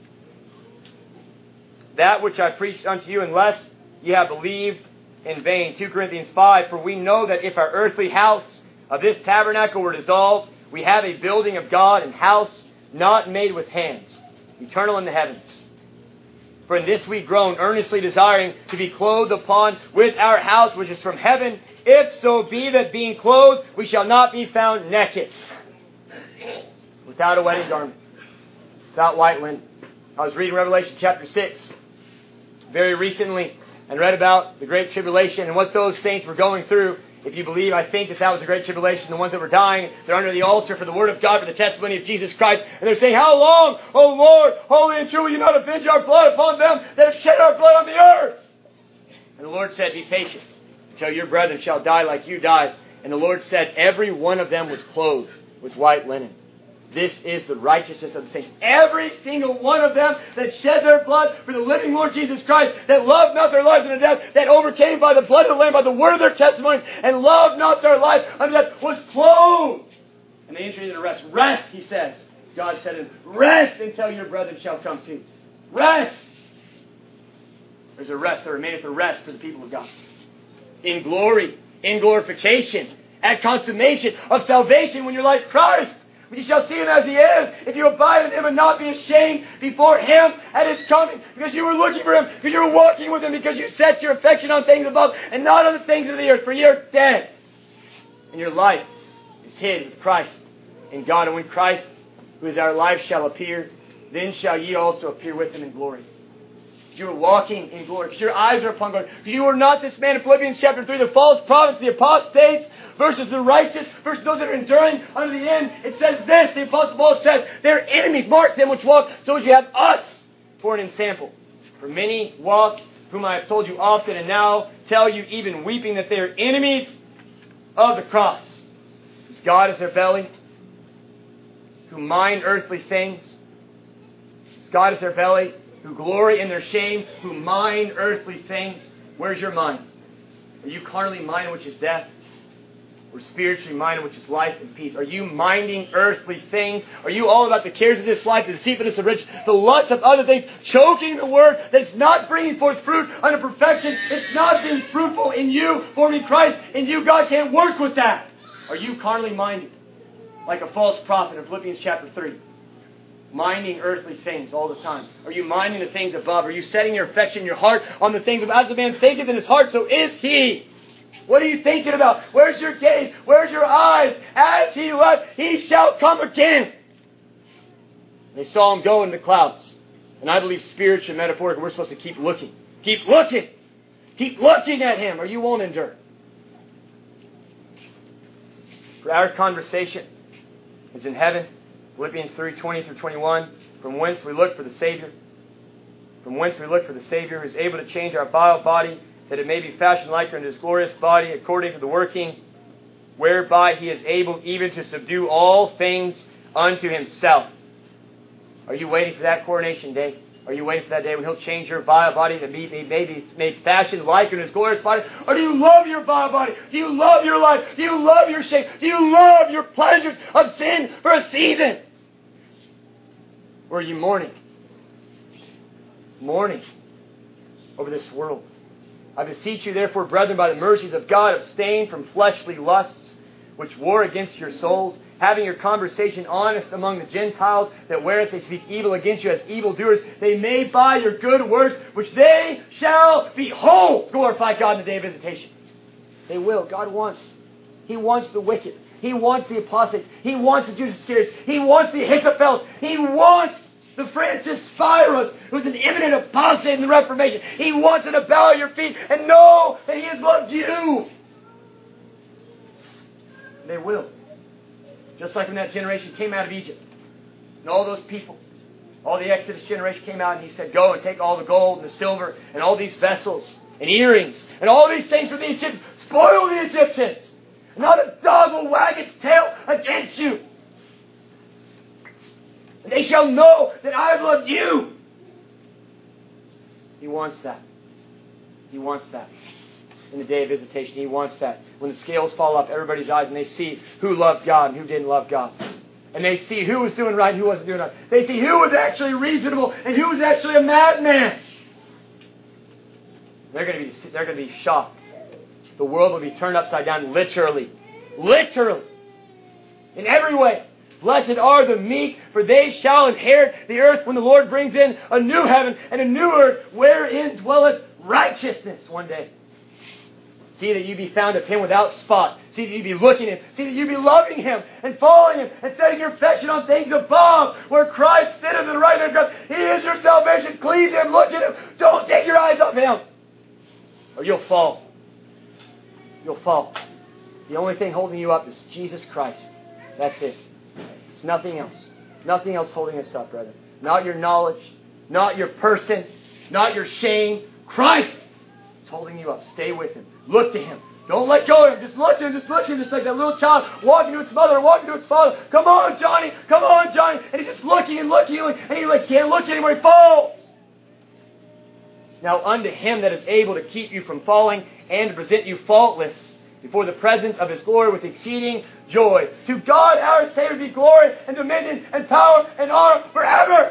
that which I preached unto you, unless ye have believed in vain. Second Corinthians five, for we know that if our earthly house of this tabernacle were dissolved, we have a building of God, and house not made with hands, eternal in the heavens. For in this we groan, earnestly desiring to be clothed upon with our house which is from heaven, if so be that being clothed we shall not be found naked, without a wedding garment, without white linen. I was reading Revelation chapter six very recently and read about the Great Tribulation and what those saints were going through. If you believe, I think that that was the Great Tribulation. The ones that were dying, they're under the altar for the Word of God, for the testimony of Jesus Christ. And they're saying, how long, O Lord, holy and true, will you not avenge our blood upon them that have shed our blood on the earth? And the Lord said, be patient until your brethren shall die like you died. And the Lord said, every one of them was clothed with white linen. This is the righteousness of the saints. Every single one of them that shed their blood for the living Lord Jesus Christ, that loved not their lives unto death, that overcame by the blood of the Lamb, by the word of their testimonies, and loved not their life unto death, was clothed. And they entered into rest. Rest, he says. God said, in rest until your brethren shall come to. Rest. There's a rest that remaineth a rest for the people of God. In glory, in glorification, at consummation of salvation, when you're like Christ. But you shall see Him as He is, if you abide in Him and not be ashamed before Him at His coming, because you were looking for Him, because you were walking with Him, because you set your affection on things above and not on the things of the earth, for you are dead. And your life is hid with Christ in God. And when Christ, who is our life, shall appear, then shall ye also appear with Him in glory. You are walking in glory, because your eyes are upon God. You are not this man in Philippians chapter three, the false prophets, the apostates, versus the righteous, versus those that are enduring unto the end. It says this, the Apostle Paul says, their enemies, mark them which walk, so as you have us for an ensample. For many walk, whom I have told you often, and now tell you even weeping, that they are enemies of the cross, whose God is their belly, who mind earthly things, whose God is their belly, who glory in their shame, who mind earthly things. Where's your mind? Are you carnally minded, which is death? Or spiritually minded, which is life and peace? Are you minding earthly things? Are you all about the cares of this life, the deceitfulness of riches, the lust of other things, choking the word that it's not bringing forth fruit unto perfection? It's not being fruitful in you, forming Christ in you. God can't work with that. Are you carnally minded, like a false prophet in Philippians chapter three? Minding earthly things all the time. Are you minding the things above? Are you setting your affection, your heart on the things above? As a man thinketh in his heart, so is he. What are you thinking about? Where's your gaze? Where's your eyes? As he left, he shall come again. They saw him go in the clouds. And I believe spiritually and metaphorically, we're supposed to keep looking. Keep looking. Keep looking at Him, or you won't endure. For our conversation is in heaven. Philippians three, twenty through twenty-one. From whence we look for the Savior. From whence we look for the Savior, who is able to change our vile body, that it may be fashioned like unto His glorious body, according to the working whereby He is able even to subdue all things unto Himself. Are you waiting for that coronation day? Are you waiting for that day when He'll change your vile body to be maybe made fashioned like in His glorious body? Or do you love your vile body? Do you love your life? Do you love your shame? Do you love your pleasures of sin for a season? Or are you mourning? Mourning over this world. I beseech you, therefore, brethren, by the mercies of God, abstain from fleshly lusts, which war against your souls, having your conversation honest among the Gentiles, that whereas they speak evil against you as evildoers, they may by your good works, which they shall behold, glorify God in the day of visitation. They will. God wants. He wants the wicked. He wants the apostates. He wants the Judas Iscariot. He wants the Ahithophels. He wants the Francis Spyros, who's an imminent apostate in the Reformation. He wants you to bow at your feet and know that He has loved you. They will. Just like when that generation came out of Egypt. And all those people, all the Exodus generation came out, and He said, go and take all the gold and the silver and all these vessels and earrings and all these things from the Egyptians. Spoil the Egyptians. And not a dog will wag its tail against you. And they shall know that I have loved you. He wants that. He wants that. in the day of visitation. He wants that. When the scales fall off everybody's eyes and they see who loved God and who didn't love God. And they see who was doing right and who wasn't doing right. They see who was actually reasonable and who was actually a madman. They're going to be, they're going to be shocked. The world will be turned upside down literally. Literally. In every way. Blessed are the meek, for they shall inherit the earth when the Lord brings in a new heaven and a new earth wherein dwelleth righteousness one day. See that you be found of Him without spot. See that you be looking at Him. See that you be loving Him and following Him and setting your affection on things above where Christ sitteth at the right hand of God. He is your salvation. Cleave to Him. Look at Him. Don't take your eyes off Him, or you'll fall. You'll fall. The only thing holding you up is Jesus Christ. That's it. There's nothing else. Nothing else holding us up, brother. Not your knowledge. Not your person. Not your shame. Christ is holding you up. Stay with Him. Look to Him. Don't let go of Him. Just look to Him. Just look to Him. Just like that little child walking to its mother, walking to its father. Come on, Johnny. Come on, Johnny. And he's just looking and looking. And he like can't look anymore. He falls. Now unto Him that is able to keep you from falling and to present you faultless before the presence of His glory with exceeding joy. To God our Savior be glory and dominion and power and honor forever.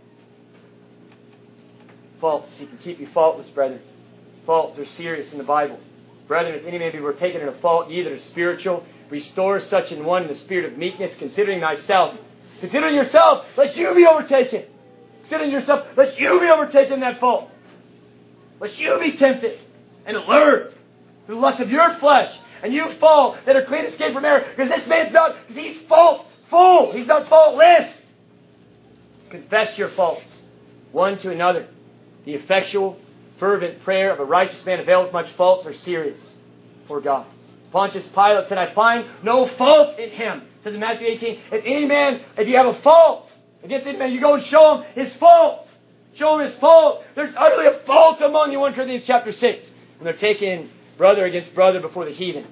Faults. He can keep you faultless, brethren. Faults are serious in the Bible. Brethren, if any man be overtaken in a fault, ye that are spiritual, restore such an one in the spirit of meekness, considering thyself. Considering yourself, lest you be overtaken. Considering yourself, lest you be overtaken in that fault. Lest you be tempted and allured through the lust of your flesh, and you fall that are clean escape from error, because this man's not, because he's faultful. He's not faultless. Confess your faults one to another. The effectual, fervent prayer of a righteous man availeth much. Faults are serious for God. Pontius Pilate said, I find no fault in him. It says in Matthew eighteen, if any man, if you have a fault against any man, you go and show him his fault. Show him his fault. There's utterly a fault among you, First Corinthians chapter six. And they're taking brother against brother before the heathen.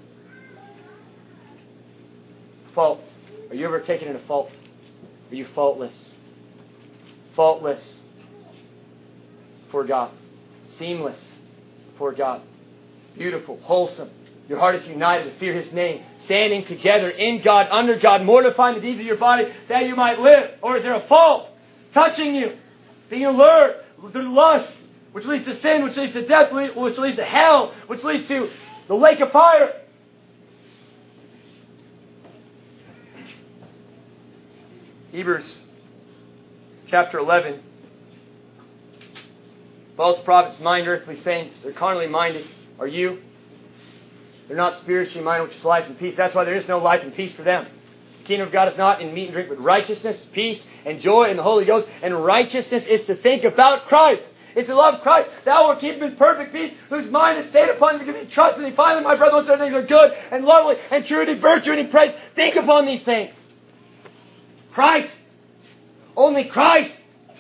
Faults. Are you ever taken in a fault? Are you faultless? Faultless for God. Seamless for God. Beautiful, wholesome. Your heart is united to fear His name. Standing together in God, under God, mortifying the deeds of your body that you might live. Or is there a fault touching you? Being allured through lust, which leads to sin, which leads to death, which leads to hell, which leads to the lake of fire. Hebrews chapter eleven. False prophets mind earthly things. They're carnally minded. Are you? They're not spiritually minded, which is life and peace. That's why there is no life and peace for them. The kingdom of God is not in meat and drink, but righteousness, peace, and joy in the Holy Ghost. And righteousness is to think about Christ. It's to love Christ. Thou wilt keep him in perfect peace, whose mind is stayed upon him, because he trusts in thee. Finally, my brother, whatsoever things are good and lovely and true and virtue and in praise, think upon these things. Christ. Only Christ.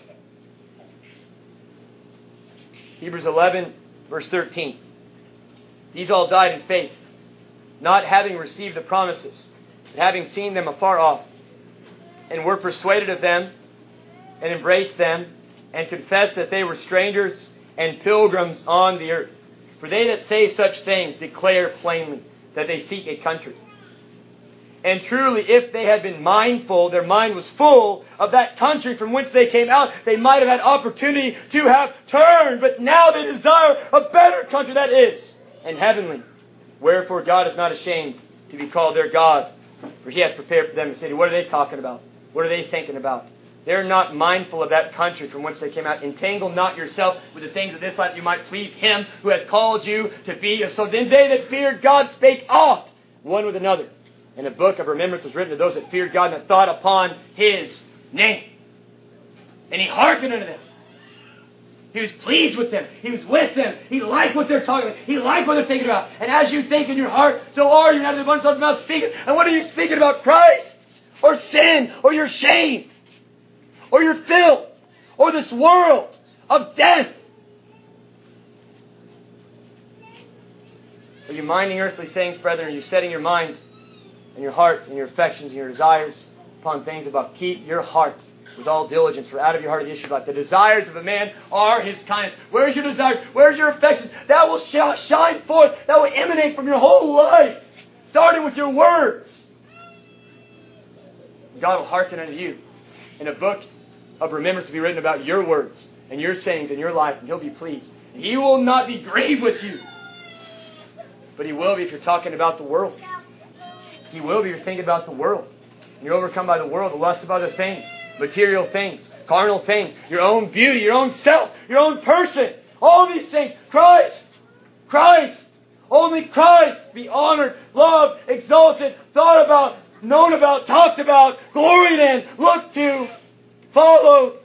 Hebrews eleven, verse thirteen. These all died in faith, not having received the promises, but having seen them afar off, and were persuaded of them, and embraced them, and confessed that they were strangers and pilgrims on the earth. For they that say such things declare plainly that they seek a country. And truly, if they had been mindful, their mind was full of that country from whence they came out, they might have had opportunity to have turned. But now they desire a better country, that is, and heavenly. Wherefore God is not ashamed to be called their God, for He hath prepared for them a city. What are they talking about? What are they thinking about? They're not mindful of that country from whence they came out. Entangle not yourself with the things of this life, that you might please Him who hath called you to be. So then they that feared God spake oft one with another. And a book of remembrance was written to those that feared God and that thought upon His name. And He hearkened unto them. He was pleased with them. He was with them. He liked what they're talking about. He liked what they're thinking about. And as you think in your heart, so are you. Out of the abundance of the mouth speaking. And what are you speaking about? Christ? Or sin? Or your shame? Or your filth? Or this world of death? Are you minding earthly things, brethren? Are you setting your mind and your hearts and your affections and your desires upon things above? Keep your heart with all diligence, for out of your heart is the issue of life. The desires of a man are his kindness. Where's your desires? Where's your affections? That will sh- shine forth. That will emanate from your whole life, starting with your words. God will hearken unto you in a book of remembrance to be written about your words and your sayings in your life, and He'll be pleased. He will not be grieved with you, but He will be if you're talking about the world. He will be if you're thinking about the world. And you're overcome by the world, the lust of other things, material things, carnal things, your own beauty, your own self, your own person. All these things. Christ! Christ! Only Christ be honored, loved, exalted, thought about, known about, talked about, gloried in, looked to, followed.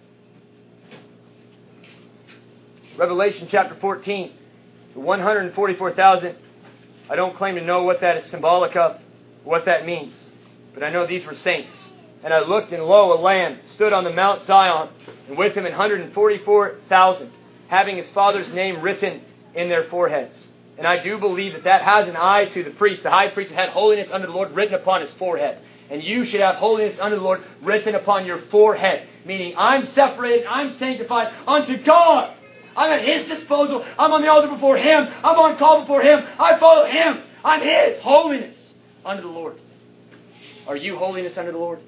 Revelation chapter fourteen. The one hundred forty-four thousand. I don't claim to know what that is symbolic of, what that means. But I know these were saints. And I looked, and lo, a Lamb stood on the Mount Zion, and with him one hundred forty-four thousand, having his Father's name written in their foreheads. And I do believe that that has an eye to the priest. The high priest had holiness unto the Lord written upon his forehead. And you should have holiness unto the Lord written upon your forehead. Meaning, I'm separated, I'm sanctified unto God. I'm at His disposal. I'm on the altar before Him. I'm on call before Him. I follow Him. I'm His holiness unto the Lord. Are you holiness unto the Lord?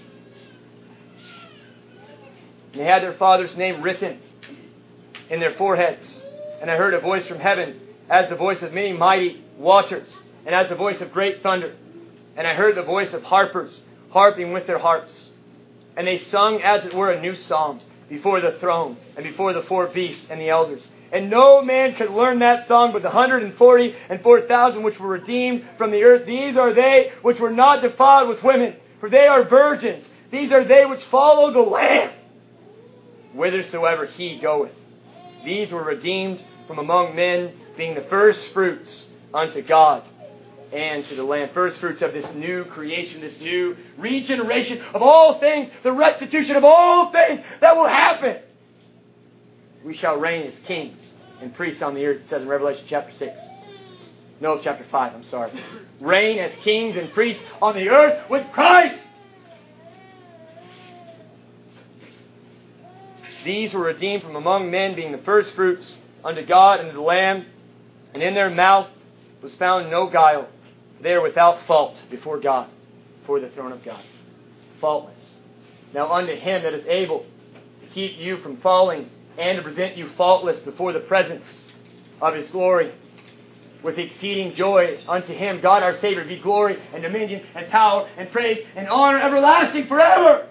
And they had their Father's name written in their foreheads. And I heard a voice from heaven, as the voice of many mighty waters, and as the voice of great thunder. And I heard the voice of harpers, harping with their harps. And they sung, as it were, a new song before the throne, and before the four beasts and the elders. And no man could learn that song but the one hundred forty and four thousand which were redeemed from the earth. These are they which were not defiled with women, for they are virgins. These are they which follow the Lamb, whithersoever He goeth. These were redeemed from among men, being the first fruits unto God and to the Lamb. First fruits of this new creation, this new regeneration of all things, the restitution of all things that will happen. We shall reign as kings and priests on the earth, it says in Revelation chapter six. No, chapter five, I'm sorry. Reign as kings and priests on the earth with Christ. These were redeemed from among men, being the first fruits unto God and to the Lamb. And in their mouth was found no guile. They are without fault before God, before the throne of God. Faultless. Now unto Him that is able to keep you from falling and to present you faultless before the presence of His glory with exceeding joy, unto Him, God our Savior, be glory and dominion and power and praise and honor everlasting forever.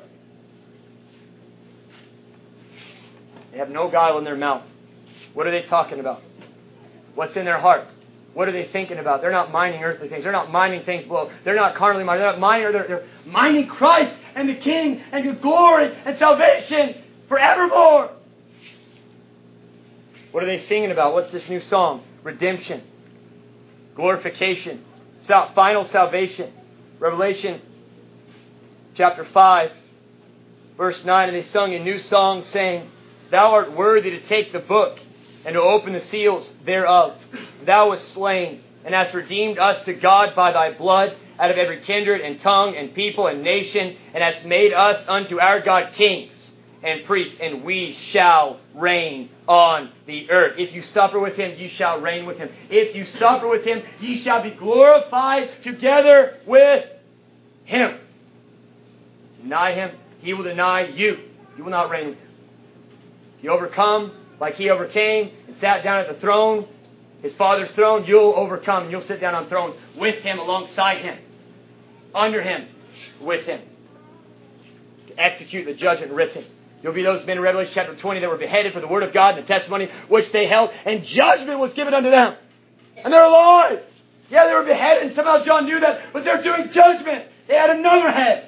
They have no guile in their mouth. What are they talking about? What's in their heart? What are they thinking about? They're not minding earthly things. They're not minding things below. They're not carnally minded. They're not minding. They're, they're minding Christ and the King and the glory and salvation forevermore. What are they singing about? What's this new song? Redemption, glorification, sal- final salvation. Revelation chapter five, verse nine. And they sung a new song, saying, Thou art worthy to take the book and to open the seals thereof. Thou wast slain, and hast redeemed us to God by Thy blood out of every kindred and tongue and people and nation, and hast made us unto our God kings and priests, and we shall reign on the earth. If you suffer with Him, you shall reign with Him. If you suffer with Him, ye shall be glorified together with Him. Deny Him, He will deny you. You will not reign with Him. If you overcome like He overcame and sat down at the throne, His Father's throne, you'll overcome and you'll sit down on thrones with Him, alongside Him, under Him, with Him, to execute the judgment written. You'll be those men in Revelation chapter twenty that were beheaded for the word of God and the testimony which they held, and judgment was given unto them. And they're alive. Yeah, they were beheaded, and somehow John knew that, but they're doing judgment. They had another head.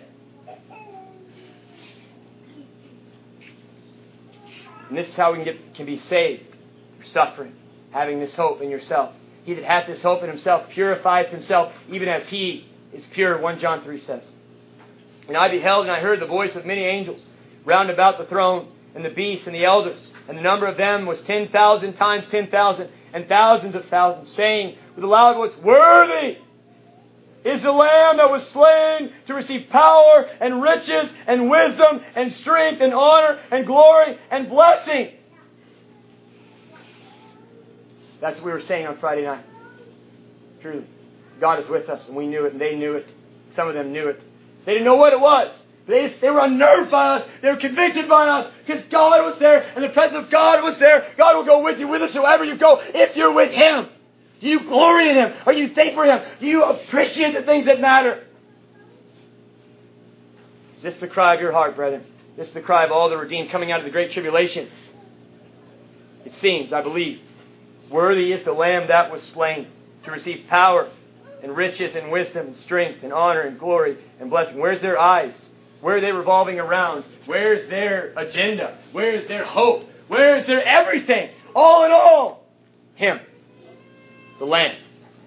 And this is how we can, get, can be saved. Through suffering, having this hope in yourself. He that hath this hope in himself purifieth himself, even as He is pure, First John three says. And I beheld, and I heard the voice of many angels round about the throne, and the beasts, and the elders. And the number of them was ten thousand times ten thousand, and thousands of thousands, saying with a loud voice, Worthy! is the Lamb that was slain to receive power and riches and wisdom and strength and honor and glory and blessing. That's what we were saying on Friday night. Truly, God is with us, and we knew it, and they knew it. Some of them knew it. They didn't know what it was. They, just, they were unnerved by us. They were convicted by us because God was there, and the presence of God was there. God will go with you whithersoever you go if you're with Him. Do you glory in Him? Are you thankful for Him? Do you appreciate the things that matter? Is this the cry of your heart, brethren? This is the cry of all the redeemed coming out of the great tribulation. It seems, I believe, worthy is the Lamb that was slain to receive power and riches and wisdom and strength and honor and glory and blessing. Where's their eyes? Where are they revolving around? Where's their agenda? Where's their hope? Where's their everything? All in all, Him. The Lamb.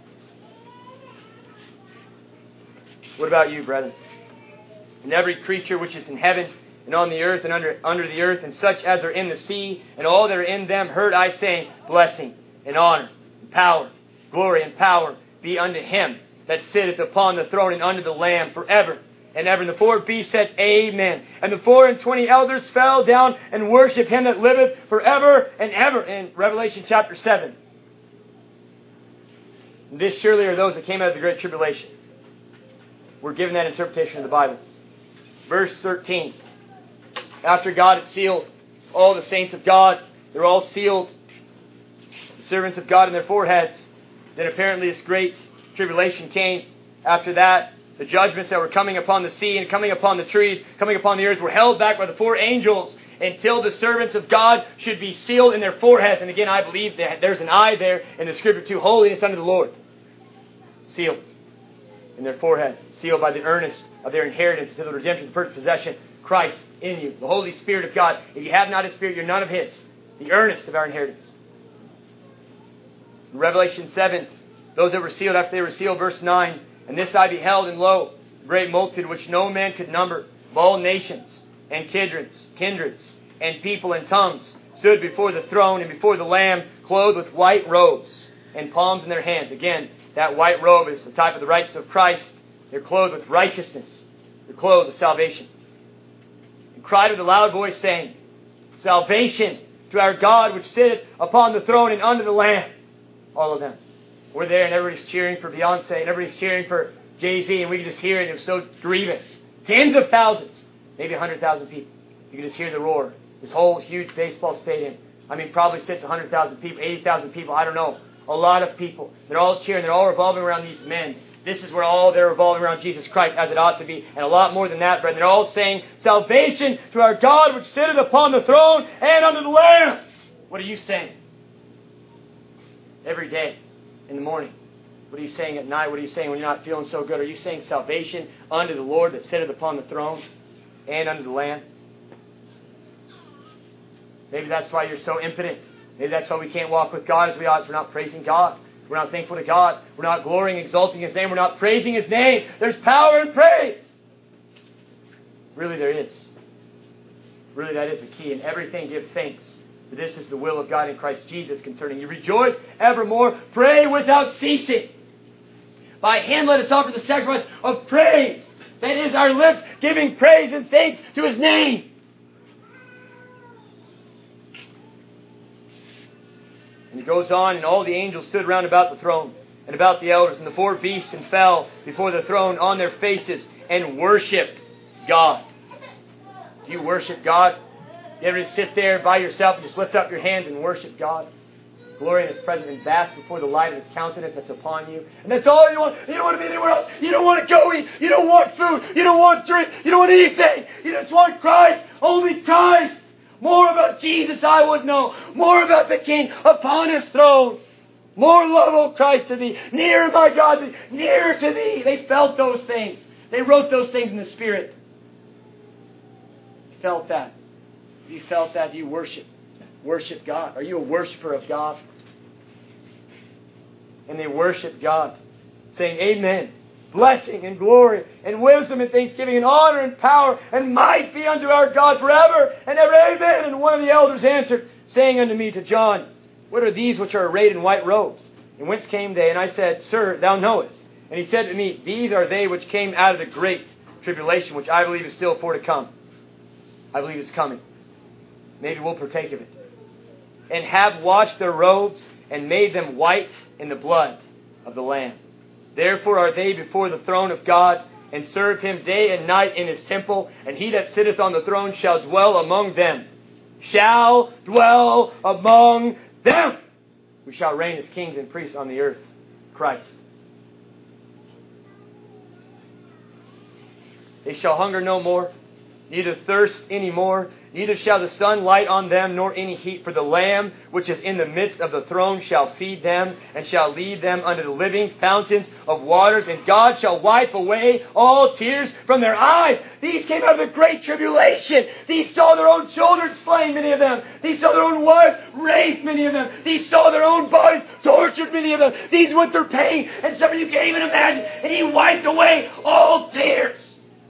What about you, brethren? And every creature which is in heaven and on the earth and under, under the earth and such as are in the sea and all that are in them heard I saying, blessing and honor and power, glory and power be unto Him that sitteth upon the throne and unto the Lamb forever and ever. And the four beasts said, Amen. And the four and twenty elders fell down and worshipped Him that liveth forever and ever. In Revelation chapter seven. This surely are those that came out of the great tribulation. We're given that interpretation of the Bible. Verse thirteen. After God had sealed all the saints of God, they're all sealed, the servants of God in their foreheads. Then apparently this great tribulation came. After that, the judgments that were coming upon the sea and coming upon the trees, coming upon the earth, were held back by the four angels until the servants of God should be sealed in their foreheads. And again, I believe that there's an eye there in the Scripture too. Holiness unto the Lord. Sealed in their foreheads. Sealed by the earnest of their inheritance to the redemption of the purchased possession. Christ in you. The Holy Spirit of God. If you have not His Spirit, you're none of His. The earnest of our inheritance. In Revelation seven, those that were sealed after they were sealed, verse nine. And this I beheld, and lo, a great multitude which no man could number, of all nations and kindreds, kindreds, and people and tongues, stood before the throne and before the Lamb, clothed with white robes and palms in their hands. Again, that white robe is the type of the righteousness of Christ. They're clothed with righteousness. They're clothed with salvation. And cried with a loud voice, saying, Salvation to our God which sitteth upon the throne and unto the Lamb. All of them. We're there and everybody's cheering for Beyonce and everybody's cheering for Jay-Z, and we can just hear it. It was so grievous. Tens of thousands. Maybe one hundred thousand people. You can just hear the roar. This whole huge baseball stadium. I mean, probably sits one hundred thousand people, eighty thousand people. I don't know. A lot of people. They're all cheering. They're all revolving around these men. This is where all they're revolving around Jesus Christ, as it ought to be. And a lot more than that, brethren. They're all saying, Salvation to our God which sitteth upon the throne and unto the Lamb. What are you saying? Every day in the morning. What are you saying at night? What are you saying when you're not feeling so good? Are you saying salvation unto the Lord that sitteth upon the throne and unto the Lamb? Maybe that's why you're so impotent. Maybe that's why we can't walk with God as we ought. We're not praising God. We're not thankful to God. We're not glorying, exalting His name. We're not praising His name. There's power in praise. Really there is. Really that is the key. In everything give thanks. For this is the will of God in Christ Jesus concerning you. Rejoice evermore. Pray without ceasing. By Him let us offer the sacrifice of praise. That is our lips giving praise and thanks to His name. And it goes on, and all the angels stood round about the throne and about the elders and the four beasts, and fell before the throne on their faces and worshipped God. Do you worship God? You ever just sit there by yourself and just lift up your hands and worship God? Glory in His presence and bask before the light of His countenance that's upon you. And that's all you want. You don't want to be anywhere else. You don't want to go eat. You don't want food. You don't want drink. You don't want anything. You just want Christ. Only Christ. More about Jesus I would know. More about the King upon His throne. More love, O Christ, to Thee. Nearer, my God, nearer to Thee. They felt those things. They wrote those things in the Spirit. Felt that. Have you felt that? Do you worship? Worship God. Are you a worshiper of God? And they worship God, saying, Amen. Blessing and glory and wisdom and thanksgiving and honor and power and might be unto our God forever and ever. Amen. And one of the elders answered, saying unto me, to John, What are these which are arrayed in white robes? And whence came they? And I said, Sir, thou knowest. And he said to me, these are they which came out of the great tribulation, which I believe is still for to come. I believe it's coming. Maybe we'll partake of it. And have washed their robes and made them white in the blood of the Lamb. Therefore are they before the throne of God, and serve Him day and night in His temple. And He that sitteth on the throne shall dwell among them. Shall dwell among them. We shall reign as kings and priests on the earth. Christ. They shall hunger no more, neither thirst any more. Neither shall the sun light on them, nor any heat. For the Lamb which is in the midst of the throne shall feed them, and shall lead them unto the living fountains of waters. And God shall wipe away all tears from their eyes. These came out of the great tribulation. These saw their own children slain, many of them. These saw their own wives raped, many of them. These saw their own bodies tortured, many of them. These went through pain, and some of you can't even imagine. And He wiped away all tears.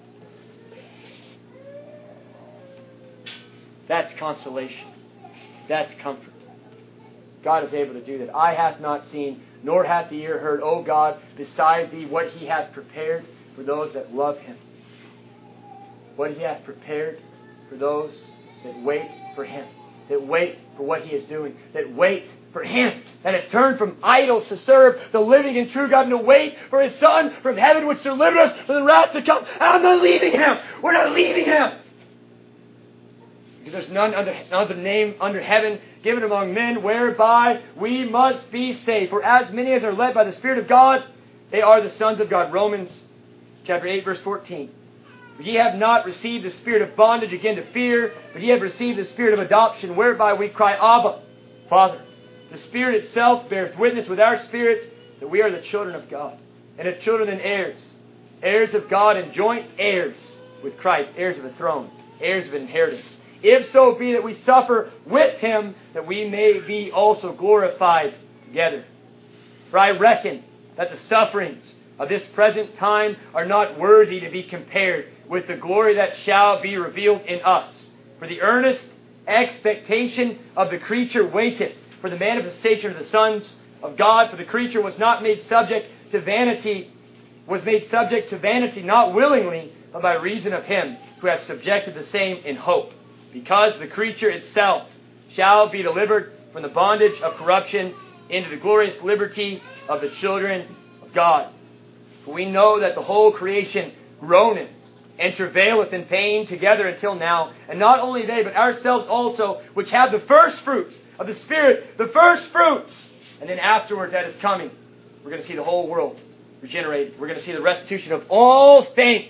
That's consolation. That's comfort. God is able to do that. Eye hath not seen, nor hath the ear heard, O God, beside Thee, what He hath prepared for those that love Him. What He hath prepared for those that wait for Him. That wait for what He is doing. That wait for Him. That have turned from idols to serve the living and true God, and to wait for His Son from heaven, which delivered us from the wrath to come. I'm not leaving Him. We're not leaving Him. Because there's none other, other name under heaven given among men whereby we must be saved. For as many as are led by the Spirit of God, they are the sons of God. Romans chapter eight, verse fourteen. But ye have not received the spirit of bondage again to fear, but ye have received the spirit of adoption, whereby we cry, Abba, Father. The Spirit itself beareth witness with our spirit that we are the children of God. And if children, then heirs. Heirs of God and joint heirs with Christ. Heirs of a throne. Heirs of an inheritance. If so be that we suffer with Him, that we may be also glorified together. For I reckon that the sufferings of this present time are not worthy to be compared with the glory that shall be revealed in us. For the earnest expectation of the creature waiteth for the manifestation of the sons of God. For the creature was not made subject to vanity, was made subject to vanity not willingly, but by reason of Him who hath subjected the same in hope. Because the creature itself shall be delivered from the bondage of corruption into the glorious liberty of the children of God. For we know that the whole creation groaneth and travaileth in pain together until now. And not only they, but ourselves also, which have the first fruits of the Spirit, the first fruits. And then afterward that is coming, we're going to see the whole world regenerated. We're going to see the restitution of all things.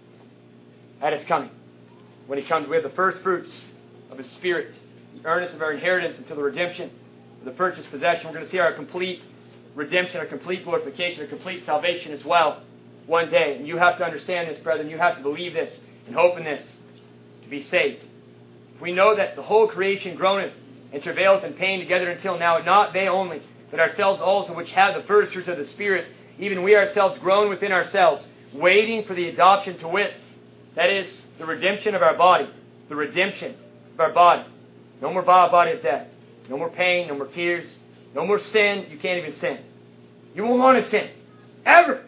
That is coming. When He comes, we have the first fruits of His Spirit, the earnest of our inheritance until the redemption of the purchased possession. We're going to see our complete redemption, our complete glorification, our complete salvation as well one day. And you have to understand this, brethren. You have to believe this and hope in this to be saved. We know that the whole creation groaneth and travaileth in pain together until now, and not they only, but ourselves also, which have the first fruits of the Spirit, even we ourselves groan within ourselves, waiting for the adoption to wit, that is, the redemption of our body. The redemption of our body. No more body of death. No more pain. No more tears. No more sin. You can't even sin. You won't want to sin. Ever.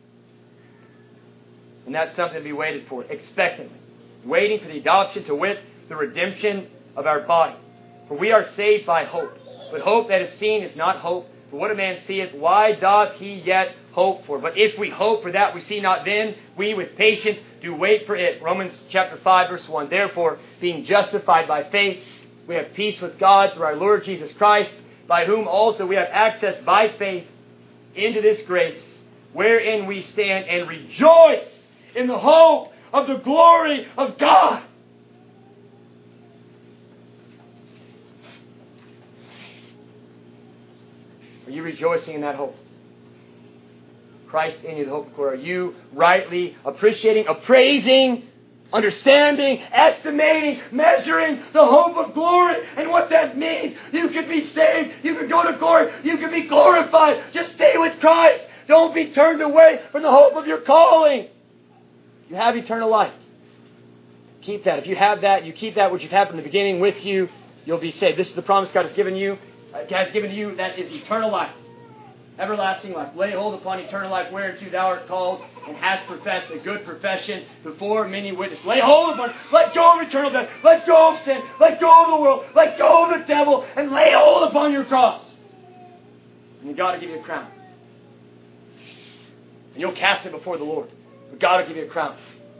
And that's something to be waited for. Expectantly. Waiting for the adoption to wit, the redemption of our body. For we are saved by hope. But hope that is seen is not hope. For what a man seeth, why doth he yet hope for? But if we hope for that we see not, then we with patience do wait for it. Romans chapter five, verse one. Therefore, being justified by faith, we have peace with God through our Lord Jesus Christ, by whom also we have access by faith into this grace, wherein we stand and rejoice in the hope of the glory of God. Are you rejoicing in that hope? Christ in you, the hope of glory. Are you rightly appreciating, appraising, understanding, estimating, measuring the hope of glory and what that means? You could be saved. You could go to glory. You could be glorified. Just stay with Christ. Don't be turned away from the hope of your calling. You have eternal life. Keep that. If you have that, you keep that which you've had from the beginning with you, you'll be saved. This is the promise God has given you. Uh, God has given you, that is eternal life. everlasting life. Lay hold upon eternal life, whereunto thou art called, and hast professed a good profession before many witnesses. Lay hold upon it. Let go of eternal death. Let go of sin. Let go of the world. Let go of the devil, and lay hold upon your cross. And God will give you a crown. And you'll cast it before the Lord. But God will give you a crown.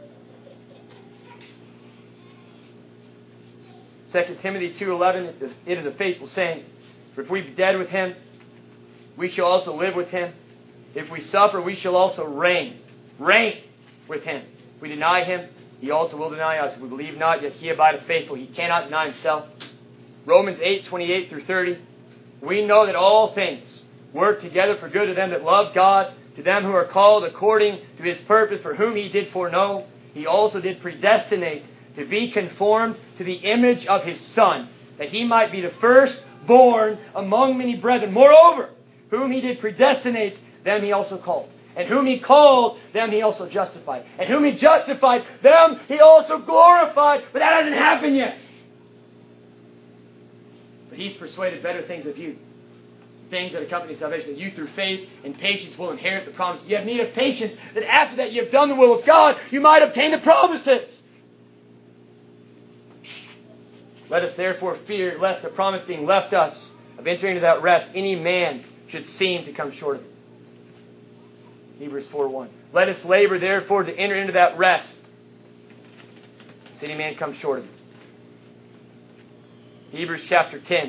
Second Timothy two eleven, it is a faithful saying, for if we be dead with Him, we shall also live with Him. If we suffer, we shall also reign. Reign with Him. If we deny Him, He also will deny us. If we believe not, yet He abideth faithful. He cannot deny Himself. Romans eight twenty-eight through thirty. We know that all things work together for good to them that love God, to them who are called according to His purpose, for whom He did foreknow, He also did predestinate to be conformed to the image of His Son, that He might be the firstborn among many brethren. Moreover, whom He did predestinate, them He also called. And whom He called, them He also justified. And whom He justified, them He also glorified. But that hasn't happened yet. But He's persuaded better things of you. Things that accompany salvation, that you through faith and patience will inherit the promises. You have need of patience, that after that you have done the will of God, you might obtain the promises. Let us therefore fear, lest the promise being left us of entering into that rest, any man should seem to come short of it. Hebrews four one. Let us labor therefore to enter into that rest, lest any man come short of it. Hebrews chapter ten.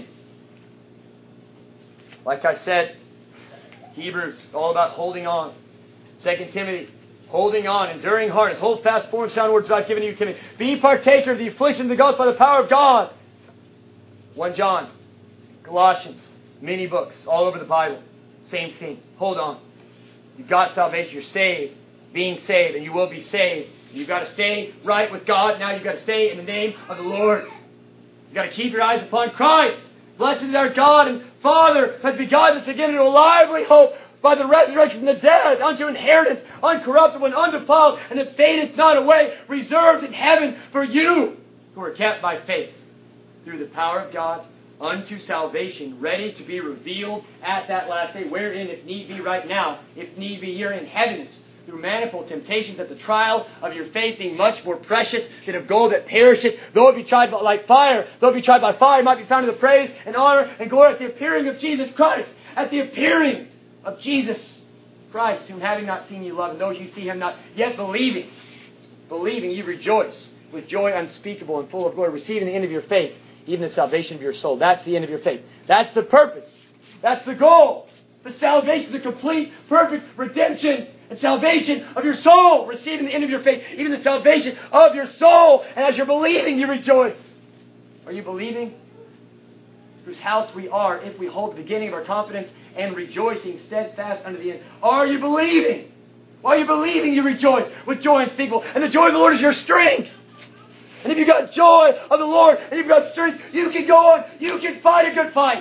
Like I said, Hebrews is all about holding on. Second Timothy, holding on, enduring hardness. Hold fast form sound words that I've given you, Timothy. Be partaker of the affliction of the gospel by the power of God. First John, Colossians, many books all over the Bible. Same thing. Hold on. You've got salvation. You're saved. Being saved. And you will be saved. You've got to stay right with God. Now you've got to stay in the name of the Lord. You've got to keep your eyes upon Christ. Blessed is our God and Father, who has begotten us again into a lively hope by the resurrection from the dead, unto inheritance, uncorruptible and undefiled, and that fadeth not away, reserved in heaven for you, who are kept by faith, through the power of God, unto salvation, ready to be revealed at that last day, wherein, if need be right now, if need be here in heavens, through manifold temptations, at the trial of your faith being much more precious than of gold that perisheth, though it be tried by, like fire, though it be tried by fire, it might be found to the praise and honor and glory at the appearing of Jesus Christ, at the appearing of Jesus Christ, whom having not seen you love, and though you see Him not, yet believing, believing you rejoice with joy unspeakable and full of glory, receiving the end of your faith, even the salvation of your soul. That's the end of your faith. That's the purpose. That's the goal. The salvation, the complete, perfect redemption and salvation of your soul. Receiving the end of your faith, even the salvation of your soul. And as you're believing, you rejoice. Are you believing? Whose house we are, if we hold the beginning of our confidence and rejoicing steadfast unto the end. Are you believing? While you're believing, you rejoice with joy unspeakable. And the joy of the Lord is your strength. And if you've got joy of the Lord and you've got strength, you can go on. You can fight a good fight.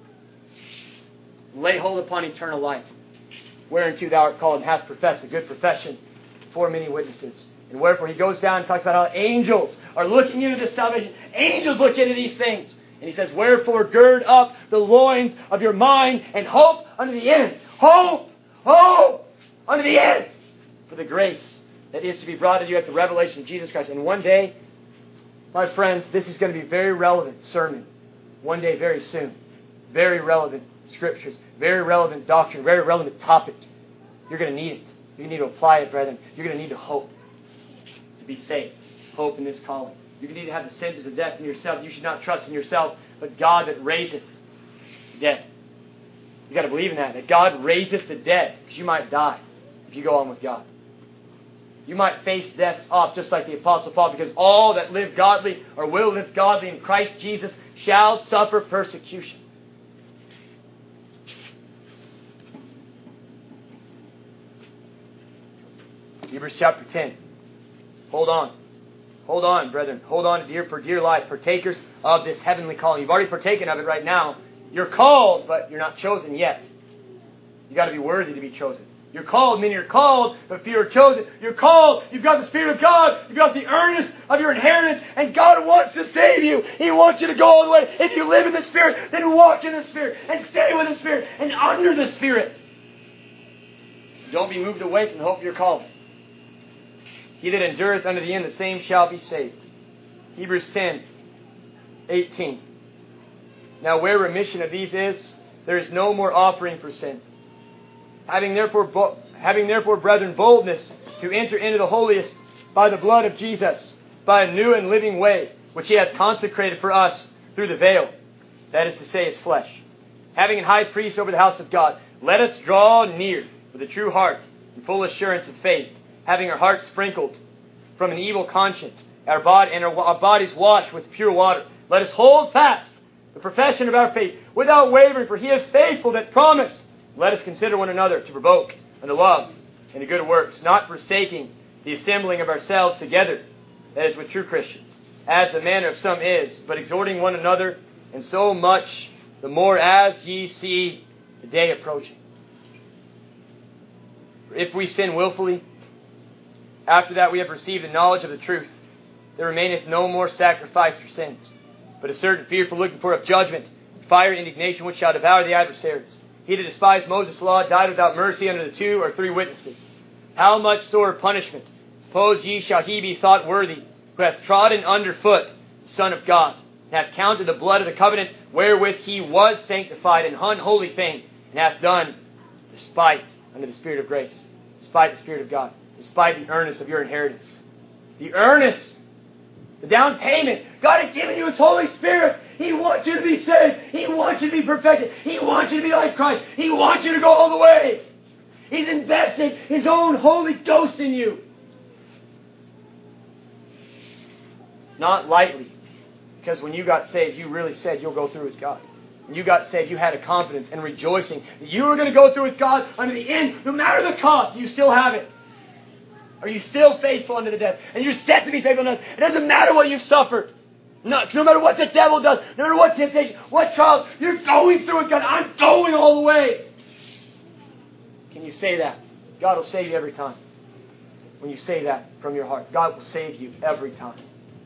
Lay hold upon eternal life, whereunto thou art called and hast professed a good profession before many witnesses. And wherefore he goes down and talks about how angels are looking into this salvation. Angels look into these things. And he says, wherefore gird up the loins of your mind and hope unto the end. Hope! Hope! Unto the end! For the grace that is to be brought to you at the revelation of Jesus Christ. And one day, my friends, this is going to be a very relevant sermon. One day, very soon. Very relevant scriptures. Very relevant doctrine. Very relevant topic. You're going to need it. You need to apply it, brethren. You're going to need to hope to be saved. Hope in this calling. You're going to need to have the sentence of death in yourself. You should not trust in yourself, but God that raiseth the dead. You've got to believe in that. That God raiseth the dead. Because you might die if you go on with God. You might face death's off just like the Apostle Paul, because all that live godly or will live godly in Christ Jesus shall suffer persecution. Hebrews chapter ten. Hold on. Hold on, brethren. Hold on to dear for dear life, partakers of this heavenly calling. You've already partaken of it right now. You're called, but you're not chosen yet. You've got to be worthy to be chosen. You're called, meaning you're called, but few are chosen. You're called, you've got the Spirit of God, you've got the earnest of your inheritance, and God wants to save you. He wants you to go all the way. If you live in the Spirit, then walk in the Spirit, and stay with the Spirit, and under the Spirit. Don't be moved away from the hope of your calling. He that endureth unto the end, the same shall be saved. Hebrews ten, eighteen. Now where remission of these is, there is no more offering for sin. Having therefore, bo- having therefore, brethren, boldness to enter into the holiest by the blood of Jesus, by a new and living way, which He hath consecrated for us through the veil, that is to say, His flesh. Having an high priest over the house of God, let us draw near with a true heart and full assurance of faith, having our hearts sprinkled from an evil conscience, our body and our, our bodies washed with pure water. Let us hold fast the profession of our faith without wavering, for He is faithful that promised. Let us consider one another to provoke unto love and to good works, not forsaking the assembling of ourselves together, that is with true Christians, as the manner of some is, but exhorting one another, and so much the more as ye see the day approaching. For if we sin willfully, after that we have received the knowledge of the truth, there remaineth no more sacrifice for sins, but a certain fearful looking for of judgment, fire and indignation which shall devour the adversaries. He that despised Moses' law died without mercy under the two or three witnesses. How much sorer punishment, suppose ye, shall he be thought worthy, who hath trodden under foot the Son of God, and hath counted the blood of the covenant wherewith he was sanctified an unholy thing, and hath done despite unto the Spirit of grace, despite the Spirit of God, despite the earnest of your inheritance. The earnest, the down payment. God has given you His Holy Spirit. He wants you to be saved. He wants you to be perfected. He wants you to be like Christ. He wants you to go all the way. He's invested His own Holy Ghost in you. Not lightly. Because when you got saved, you really said you'll go through with God. When you got saved, you had a confidence and rejoicing that you were going to go through with God unto the end, no matter the cost. You still have it. Are you still faithful unto the death? And you're set to be faithful unto death. It doesn't matter what you've suffered. No, no matter what the devil does, no matter what temptation, what trial, you're going through it, God. I'm going all the way. Can you say that? God will save you every time. When you say that from your heart, God will save you every time.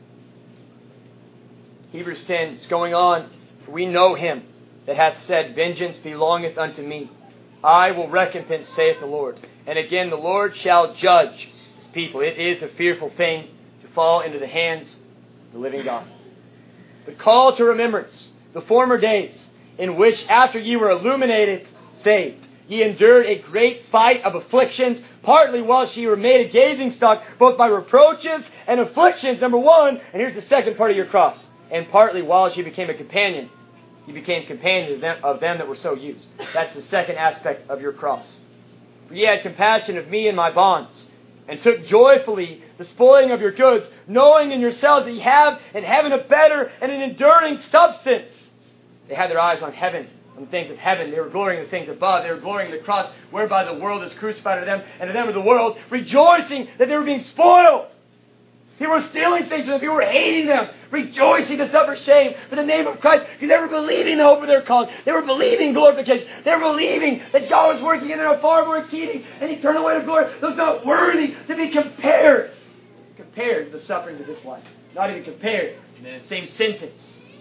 Hebrews ten is going on. For we know Him that hath said, vengeance belongeth unto me. I will recompense, saith the Lord. And again, the Lord shall judge His people. It is a fearful thing to fall into the hands of the living God. But call to remembrance the former days, in which after ye were illuminated, saved, ye endured a great fight of afflictions, partly whilst ye were made a gazing stock, both by reproaches and afflictions, number one, and here's the second part of your cross, and partly whilst ye became a companion, ye became companions of them, of them that were so used. That's the second aspect of your cross. For ye had compassion of me and my bonds, and took joyfully the spoiling of your goods, knowing in yourselves that ye have in heaven a better and an enduring substance. They had their eyes on heaven, on the things of heaven. They were glorying in the things above. They were glorying in the cross, whereby the world is crucified to them, and to them of the world, rejoicing that they were being spoiled. People were stealing things from them. People were hating them, rejoicing to suffer shame for the name of Christ, because they were believing the hope of their calling. They were believing glorification. They were believing that God was working in them a far more exceeding and eternal way of glory that was not worthy to be compared. Compared to the sufferings of this life. Not even compared in the same sentence.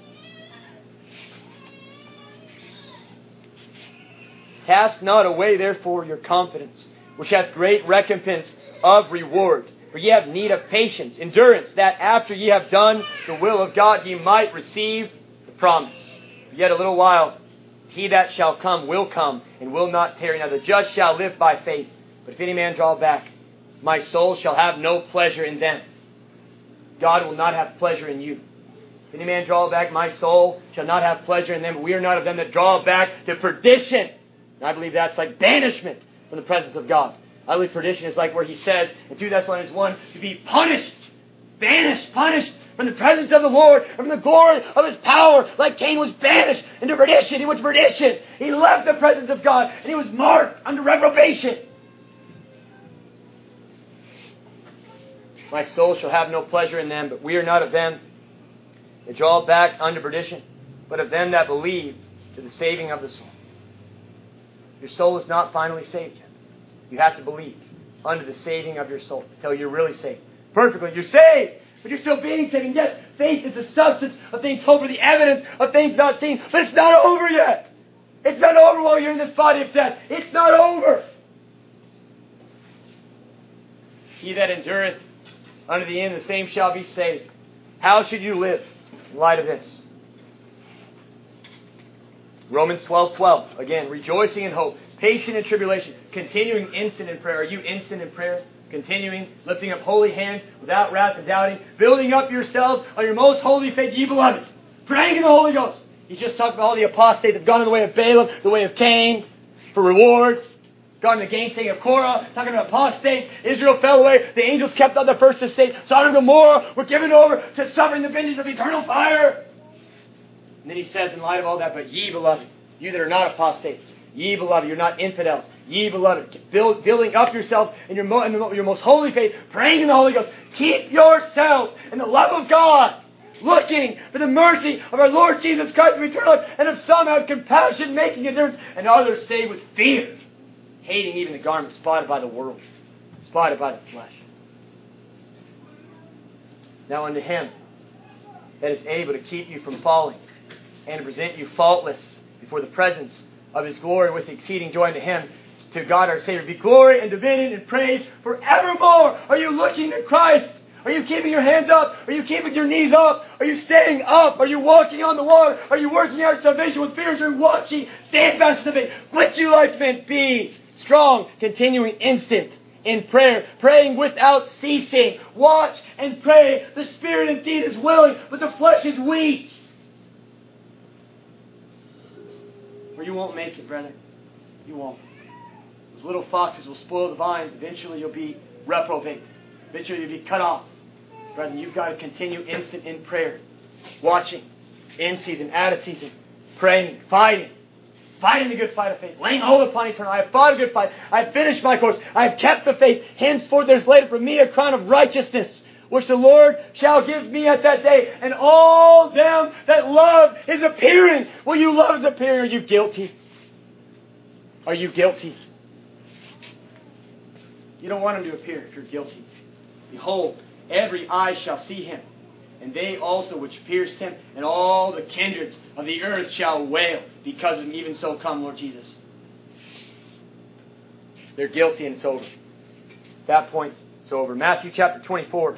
Cast not away, therefore, your confidence, which hath great recompense of reward. For ye have need of patience, endurance, that after ye have done the will of God, ye might receive the promise. Yet a little while, He that shall come will come, and will not tarry. Now the just shall live by faith. But if any man draw back, my soul shall have no pleasure in them. God will not have pleasure in you. If any man draw back, my soul shall not have pleasure in them. But we are not of them that draw back to perdition. And I believe that's like banishment from the presence of God. I believe perdition is like where he says in Second Thessalonians one, to be punished, banished, punished from the presence of the Lord, and from the glory of His power, like Cain was banished into perdition. He went to perdition. He left the presence of God, and he was marked under reprobation. My soul shall have no pleasure in them, but we are not of them that draw back unto perdition, but of them that believe to the saving of the soul. Your soul is not finally saved yet. You have to believe unto the saving of your soul until you're really saved. Perfectly, you're saved, but you're still being saved. And yes, faith is the substance of things hoped for, the evidence of things not seen. But it's not over yet. It's not over while you're in this body of death. It's not over. He that endureth unto the end, the same shall be saved. How should you live in light of this? Romans twelve twelve. Again, rejoicing in hope, patient in tribulation, continuing instant in prayer. Are you instant in prayer? Continuing, lifting up holy hands without wrath and doubting, building up yourselves on your most holy faith, ye beloved, praying in the Holy Ghost. He just talked about all the apostates that have gone in the way of Balaam, the way of Cain, for rewards. Gone in the gainsaying of Korah, talking about apostates. Israel fell away. The angels kept on the first estate. Sodom and Gomorrah were given over to suffering the vengeance of eternal fire. And then he says, in light of all that, but ye beloved, you that are not apostates, ye beloved, you're not infidels, ye beloved, build, building up yourselves in your, mo- in your most holy faith, praying in the Holy Ghost, keep yourselves in the love of God, looking for the mercy of our Lord Jesus Christ of eternal life, and of some have compassion, making a difference, and others saved with fear, hating even the garment spotted by the world, spotted by the flesh. Now unto Him that is able to keep you from falling, and to present you faultless before the presence of His glory with exceeding joy, unto Him, to God our Savior, be glory and dominion and praise forevermore. Are you looking to Christ? Are you keeping your hands up? Are you keeping your knees up? Are you staying up? Are you walking on the water? Are you working out salvation with fears? Are you watching? Stand fast in the faith. Quit you like men. Be strong, continuing instant in prayer, praying without ceasing. Watch and pray. The spirit indeed is willing, but the flesh is weak. Or you won't make it, brother. You won't. Those little foxes will spoil the vines. Eventually you'll be reprobate. Eventually you'll be cut off. Brethren, you've got to continue instant in prayer. Watching. In season, out of season. Praying. Fighting. Fighting the good fight of faith. Laying hold upon eternal. I have fought a good fight. I have finished my course. I have kept the faith. Henceforth there is laid up for me a crown of righteousness, which the Lord shall give me at that day. And all them that love His appearing. Will you love His appearing? Are you guilty? Are you guilty? You don't want Him to appear if you're guilty. Behold, every eye shall see Him, and they also which pierced Him, and all the kindreds of the earth shall wail because of Him. Even so come, Lord Jesus. They're guilty and it's over. At that point, it's over. Matthew chapter twenty-four.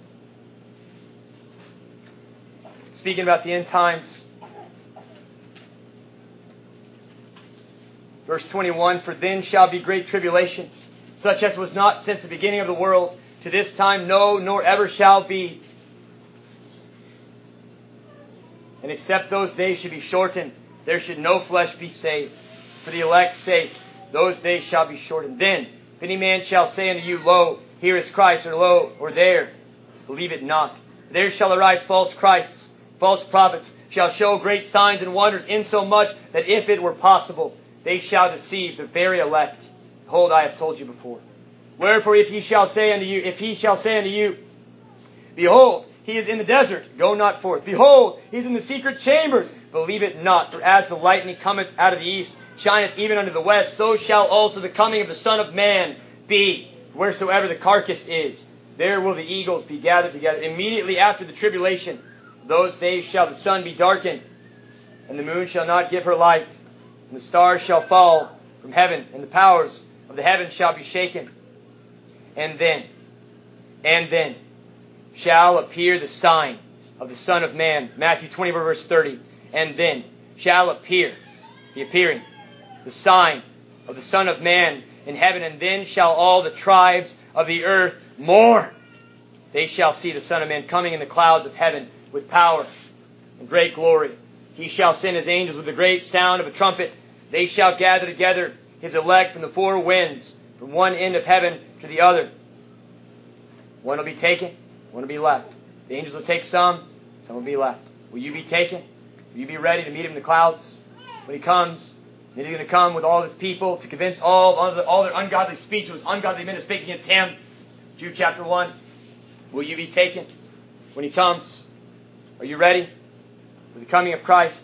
Speaking about the end times. Verse twenty-one, for then shall be great tribulation, such as was not since the beginning of the world, to this time, no, nor ever shall be. And except those days should be shortened, there should no flesh be saved. For the elect's sake, those days shall be shortened. Then, if any man shall say unto you, lo, here is Christ, or lo, or there, believe it not. There shall arise false Christs, false prophets, shall show great signs and wonders, insomuch that if it were possible, they shall deceive the very elect. Behold, I have told you before. Wherefore, if he shall say unto you, if he shall say unto you, behold, He is in the desert, go not forth. Behold, He is in the secret chambers, believe it not. For as the lightning cometh out of the east, shineth even unto the west, so shall also the coming of the Son of Man be. Wheresoever the carcass is, there will the eagles be gathered together. Immediately after the tribulation, those days shall the sun be darkened, and the moon shall not give her light, and the stars shall fall from heaven, and the powers of the heavens shall be shaken. And then, and then, shall appear the sign of the Son of Man. Matthew twenty-four, verse thirty. And then shall appear, the appearing, the sign of the Son of Man in heaven. And then shall all the tribes of the earth mourn. They shall see the Son of Man coming in the clouds of heaven with power and great glory. He shall send His angels with a great sound of a trumpet. They shall gather together His elect from the four winds, from one end of heaven to the other. One will be taken, one will be left. The angels will take some, some will be left. Will you be taken? Will you be ready to meet Him in the clouds when He comes? Then He's going to come with all His people to convince all, all their ungodly speech, those ungodly men to speak against Him. Jude chapter one. Will you be taken when He comes? Are you ready for the coming of Christ?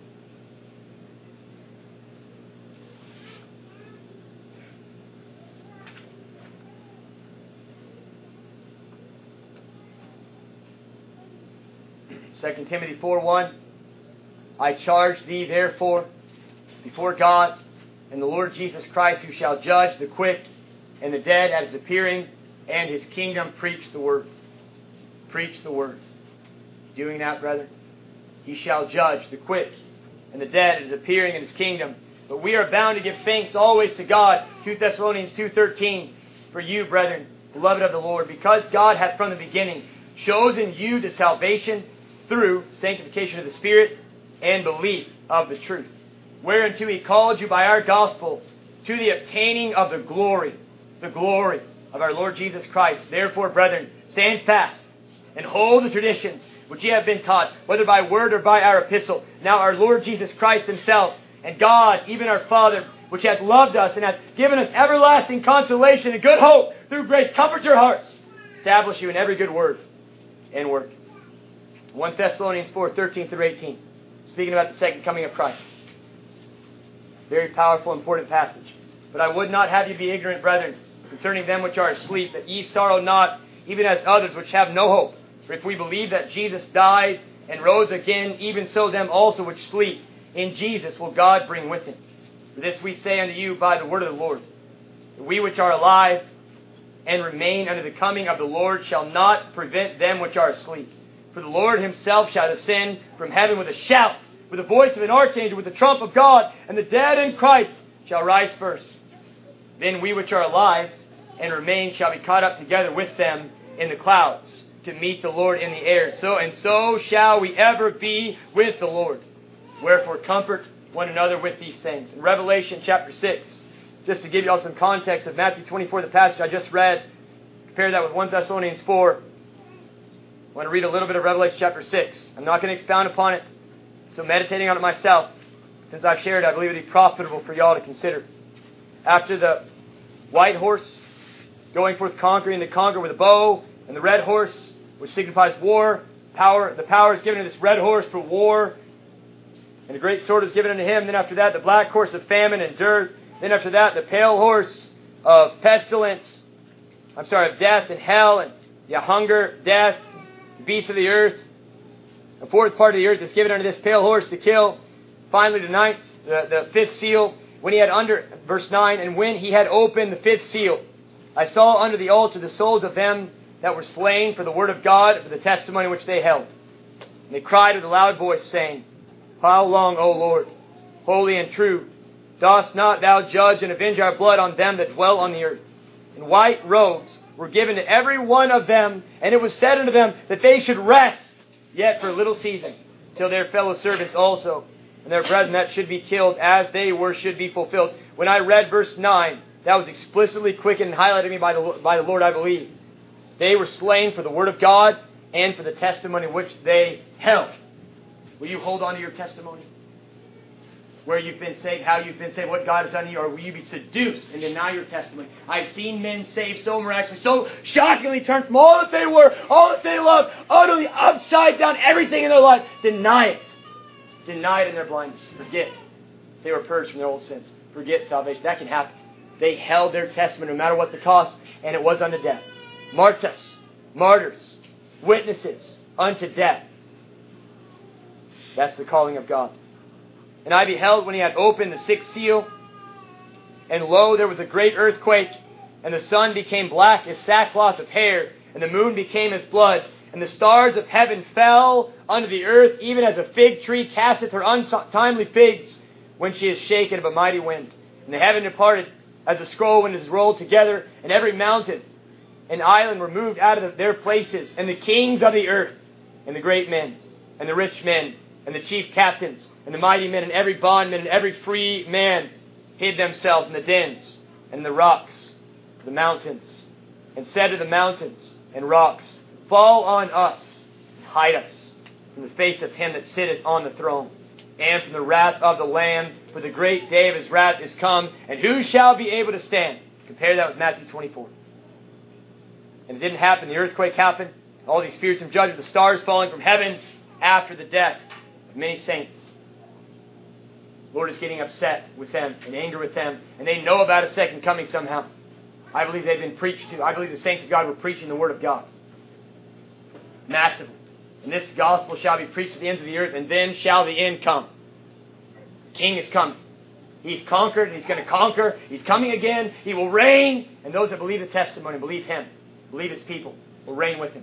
Second Timothy four one. I charge thee therefore before God and the Lord Jesus Christ, who shall judge the quick and the dead at His appearing and His kingdom. Preach the word. Preach the word. Doing that, brethren, He shall judge the quick and the dead, is appearing in His kingdom. But we are bound to give thanks always to God. Second Thessalonians two thirteen. For you, brethren, beloved of the Lord, because God hath from the beginning chosen you to salvation through sanctification of the Spirit and belief of the truth, whereunto He called you by our gospel to the obtaining of the glory, the glory of our Lord Jesus Christ. Therefore, brethren, stand fast and hold the traditions which ye have been taught, whether by word or by our epistle. Now our Lord Jesus Christ Himself, and God, even our Father, which hath loved us and hath given us everlasting consolation and good hope through grace, comfort your hearts, establish you in every good word and work. First Thessalonians four thirteen through eighteen, speaking about the second coming of Christ. Very powerful, important passage. But I would not have you be ignorant, brethren, concerning them which are asleep, that ye sorrow not, even as others which have no hope. For if we believe that Jesus died and rose again, even so them also which sleep in Jesus will God bring with Him. For this we say unto you by the word of the Lord, that we which are alive and remain unto the coming of the Lord shall not prevent them which are asleep. For the Lord Himself shall descend from heaven with a shout, with the voice of an archangel, with the trump of God, and the dead in Christ shall rise first. Then we which are alive and remain shall be caught up together with them in the clouds to meet the Lord in the air. So and so shall we ever be with the Lord. Wherefore comfort one another with these things. In Revelation chapter six, just to give you all some context of Matthew twenty-four, the passage I just read, compare that with First Thessalonians four. I want to read a little bit of Revelation chapter six. I'm not going to expound upon it, so meditating on it myself, since I've shared it, I believe it would be profitable for y'all to consider. After the white horse going forth conquering, to conquer with a bow, and the red horse, which signifies war, power, the power is given to this red horse for war, and a great sword is given unto him. Then after that, the black horse of famine and dearth. Then after that, the pale horse of pestilence. I'm sorry, of death and hell and yeah, hunger, death, the beasts of the earth. The fourth part of the earth is given unto this pale horse to kill. Finally, the ninth, the, the fifth seal. When he had under, verse nine, and when he had opened the fifth seal, I saw under the altar the souls of them that were slain for the word of God, for the testimony which they held. And they cried with a loud voice, saying, How long, O Lord, holy and true, dost not thou judge and avenge our blood on them that dwell on the earth? And white robes were given to every one of them, and it was said unto them that they should rest yet for a little season, till their fellow servants also, and their brethren that should be killed as they were should be fulfilled. When I read verse nine, that was explicitly quickened and highlighted to me by the, by the Lord, I believe. They were slain for the word of God and for the testimony which they held. Will you hold on to your testimony? Where you've been saved, how you've been saved, what God has done to you, or will you be seduced and deny your testimony? I've seen men saved so miraculously, so shockingly turned from all that they were, all that they loved, utterly upside down, everything in their life. Deny it. Deny it in their blindness. Forget they were purged from their old sins. Forget salvation. That can happen. They held their testimony no matter what the cost, and it was unto death. Martyrs, martyrs, witnesses unto death. That's the calling of God. And I beheld when he had opened the sixth seal, and lo, there was a great earthquake, and the sun became black as sackcloth of hair, and the moon became as blood, and the stars of heaven fell unto the earth, even as a fig tree casteth her untimely figs when she is shaken of a mighty wind. And the heaven departed as a scroll when it is rolled together, and every mountain and island were moved out of their places, and the kings of the earth, and the great men, and the rich men, and the chief captains, and the mighty men, and every bondman, and every free man hid themselves in the dens, and in the rocks, the mountains, and said to the mountains and rocks, Fall on us, and hide us from the face of him that sitteth on the throne, and from the wrath of the Lamb, for the great day of his wrath is come, and who shall be able to stand? Compare that with Matthew twenty-four. And it didn't happen. The earthquake happened. All these fearsome judgments, the stars falling from heaven after the death of many saints. The Lord is getting upset with them and angry with them, and they know about a second coming somehow. I believe they've been preached to. I believe the saints of God were preaching the Word of God. Massively. And this gospel shall be preached to the ends of the earth, and then shall the end come. The King is coming. He's conquered. He's going to conquer. He's coming again. He will reign. And those that believe the testimony, believe Him. Believe His people will reign with Him.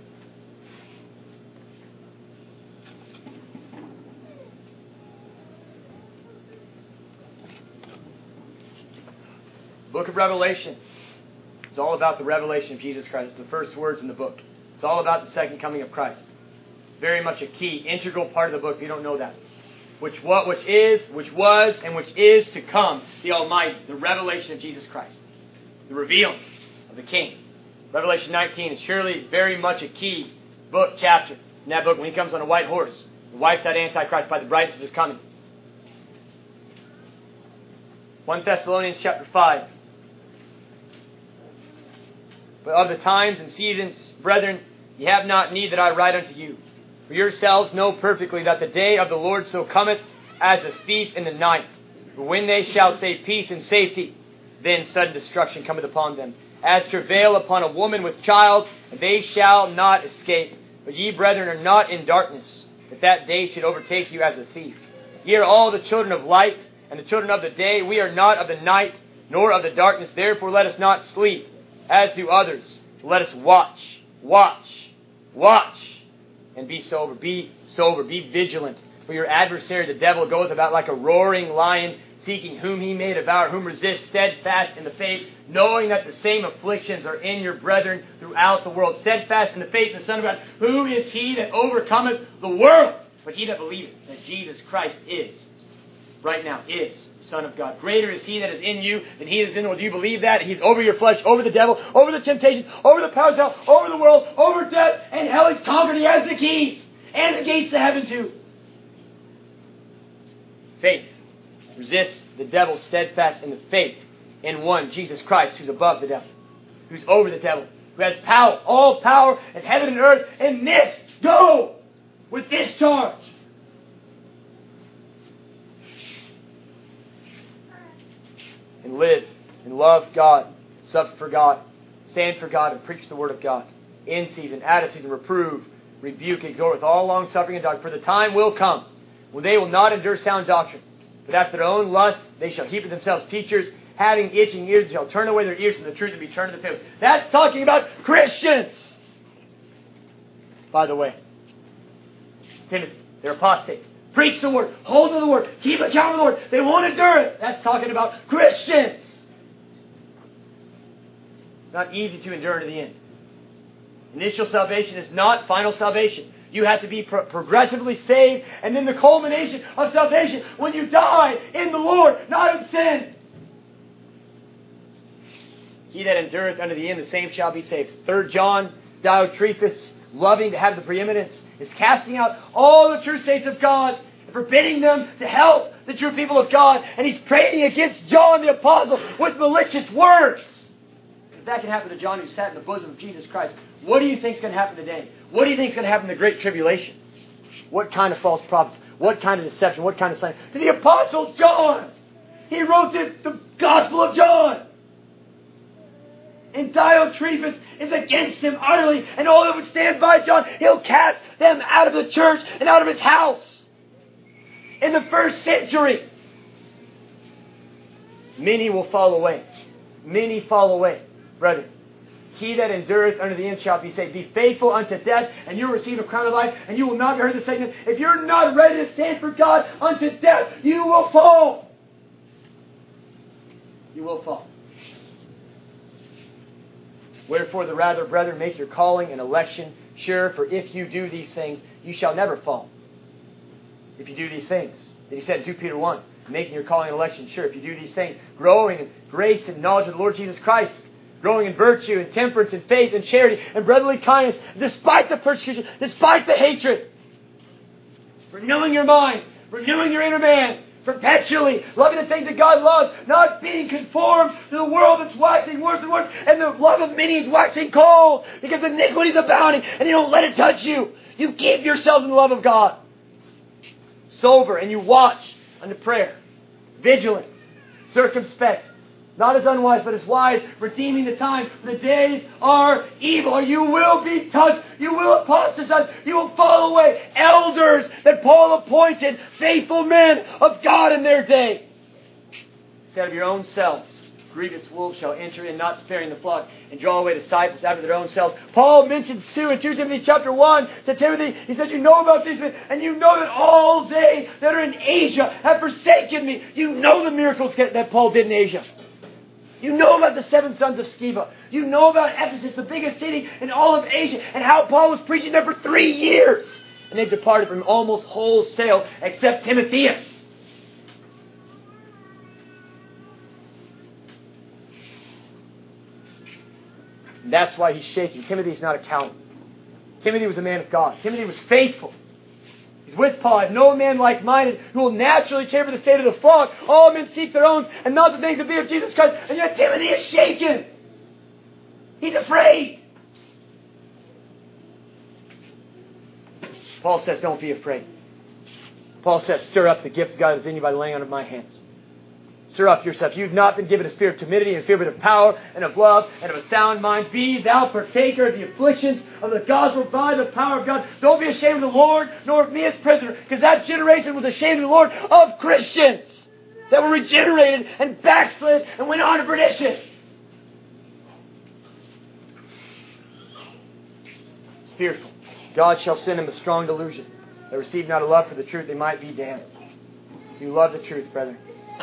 Book of Revelation. It's all about the revelation of Jesus Christ. It's the first words in the book. It's all about the second coming of Christ. It's very much a key, integral part of the book if you don't know that. Which what, which is, which was, and which is to come, the Almighty, the revelation of Jesus Christ. The revealing of the King. Revelation nineteen is surely very much a key book, chapter. In that book, when He comes on a white horse, He wipes out Antichrist by the brightness of His coming. First Thessalonians chapter five. But of the times and seasons, brethren, ye have not need that I write unto you. For yourselves know perfectly that the day of the Lord so cometh as a thief in the night. For when they shall say peace and safety, then sudden destruction cometh upon them. As travail upon a woman with child, and they shall not escape. But ye, brethren, are not in darkness, that that day should overtake you as a thief. Ye are all the children of light, and the children of the day. We are not of the night, nor of the darkness. Therefore let us not sleep, as do others. Let us watch, watch, watch, and be sober. Be sober, be vigilant. For your adversary, the devil, goeth about like a roaring lion, seeking whom he may devour, whom resist steadfast in the faith, knowing that the same afflictions are in your brethren throughout the world. Steadfast in the faith of the Son of God. Who is he that overcometh the world? But he that believeth that Jesus Christ is, right now, is Son of God. Greater is He that is in you than he that is in the world. Do you believe that? He's over your flesh, over the devil, over the temptations, over the powers of hell, over the world, over death, and hell. He's conquered. He has the keys and the gates to heaven too. Faith. Resist the devil steadfast in the faith in one, Jesus Christ, who's above the devil, who's over the devil, who has power, all power in heaven and earth. And this, go with this charge. And live and love God, suffer for God, stand for God, and preach the Word of God. In season, out of season, reprove, rebuke, exhort with all long suffering and doctrine. For the time will come when they will not endure sound doctrine, but after their own lusts they shall heap to themselves teachers, having itching ears, and shall turn away their ears from the truth and be turned to the fables. That's talking about Christians, by the way. Timothy, they're apostates. Preach the Word. Hold to the Word. Keep account of the Word. They won't endure it. That's talking about Christians. It's not easy to endure to the end. Initial salvation is not final salvation. You have to be pro- progressively saved, and then the culmination of salvation when you die in the Lord, not in sin. He that endureth unto the end, the same shall be saved. Third John, Diotrephes, loving to have the preeminence, is casting out all the true saints of God and forbidding them to help the true people of God. And he's praying against John the Apostle with malicious words. If that can happen to John who sat in the bosom of Jesus Christ, what do you think is going to happen today? What do you think is going to happen in the Great Tribulation? What kind of false prophets? What kind of deception? What kind of slander? To the Apostle John! He wrote the, the Gospel of John! And Diotrephes is against him utterly, and all that would stand by John, he'll cast them out of the church and out of his house. In the first century, many will fall away. Many fall away. Brethren, he that endureth unto the end shall be saved. Be faithful unto death, and you'll receive a crown of life, and you will not be hurt of Satan. If you're not ready to stand for God unto death, you will fall. You will fall. Wherefore the rather, brethren, make your calling and election sure, for if you do these things, you shall never fall. If you do these things. Then he said in Second Peter one, making your calling and election sure. If you do these things, growing in grace and knowledge of the Lord Jesus Christ, growing in virtue and temperance and faith and charity and brotherly kindness, despite the persecution, despite the hatred. Renewing your mind, renewing your inner man, perpetually loving the things that God loves, not being conformed to the world that's waxing worse and worse, and the love of many is waxing cold, because iniquity is abounding, and you don't let it touch you. You keep yourselves in the love of God. Sober, and you watch unto prayer. Vigilant, circumspect, not as unwise, but as wise, redeeming the time. The days are evil. You will be touched. You will apostatize. You will fall away. Elders that Paul appointed, faithful men of God in their day. Instead of your own selves, grievous wolves shall enter in, not sparing the flock, and draw away disciples after their own selves. Paul mentions too in Second Timothy chapter one to Timothy, he says, you know about these men, and you know that all they that are in Asia have forsaken me. You know the miracles that Paul did in Asia. You know about the seven sons of Sceva. You know about Ephesus, the biggest city in all of Asia, and how Paul was preaching there for three years. And they've departed from almost wholesale, except Timotheus. And that's why he's shaking. Timothy's not a coward. Timothy was a man of God. Timothy was faithful. He's with Paul. I have no man like-minded who will naturally care for the state of the flock. All men seek their own, and not the things of thee of Jesus Christ. And yet Timothy is shaken. He's afraid. Paul says, don't be afraid. Paul says, stir up the gift of God that is in you by the laying on of my hands. Stir up yourself. You've not been given a spirit of timidity and fear, but of power and of love and of a sound mind. Be thou partaker of the afflictions of the gospel by the power of God. Don't be ashamed of the Lord, nor of me as prisoner. Because that generation was ashamed of the Lord of Christians that were regenerated and backslid and went on to perdition. It's fearful. God shall send them a strong delusion. They receive not a love for the truth, they might be damned. You love the truth, brethren.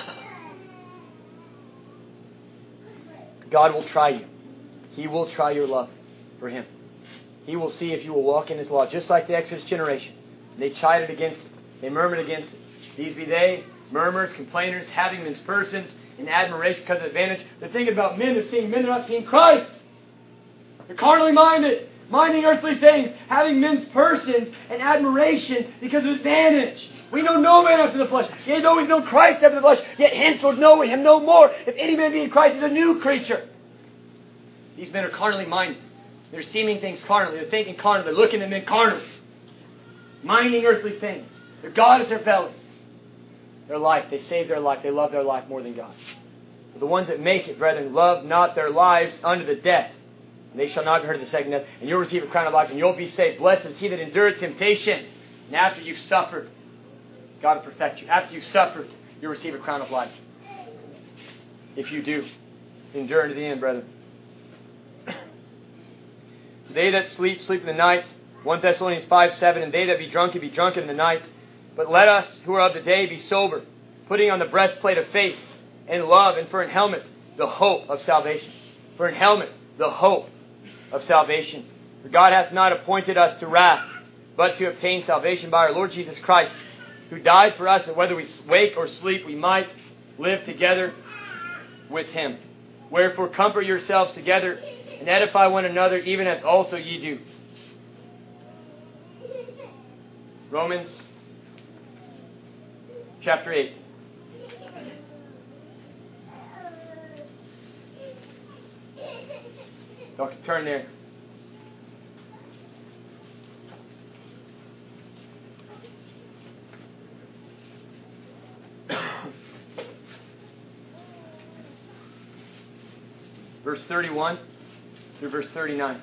God will try you. He will try your love for Him. He will see if you will walk in His law, just like the Exodus generation. They chided against it. They murmured against it. These be they, murmurers, complainers, having men's persons in admiration because of advantage. They're thinking about men. They're seeing men. They're not seeing Christ. They're carnally minded, minding earthly things, having men's persons in admiration because of advantage. We know no man after the flesh. Yea, though we know Christ after the flesh, yet henceforth know we Him no more. If any man be in Christ, He's a new creature. These men are carnally minded. They're seeming things carnally. They're thinking carnally. They're looking at men carnally. Minding earthly things. Their God is their belly. Their life. They save their life. They love their life more than God. But the ones that make it, brethren, love not their lives unto the death. And they shall not be hurt of the second death. And you'll receive a crown of life, and you'll be saved. Blessed is he that endureth temptation. And after you've suffered, God will perfect you. After you've suffered, you'll receive a crown of life. If you do, endure to the end, brethren. They that sleep, sleep in the night. First Thessalonians five seven. And they that be drunken, be drunken in the night. But let us, who are of the day, be sober, putting on the breastplate of faith and love, and for an helmet, the hope of salvation. For an helmet, the hope of salvation. For God hath not appointed us to wrath, but to obtain salvation by our Lord Jesus Christ, who died for us, that whether we wake or sleep, we might live together with Him. Wherefore comfort yourselves together, and edify one another, even as also ye do. Romans chapter eight. Y'all can turn there. Verse thirty-one through verse thirty-nine.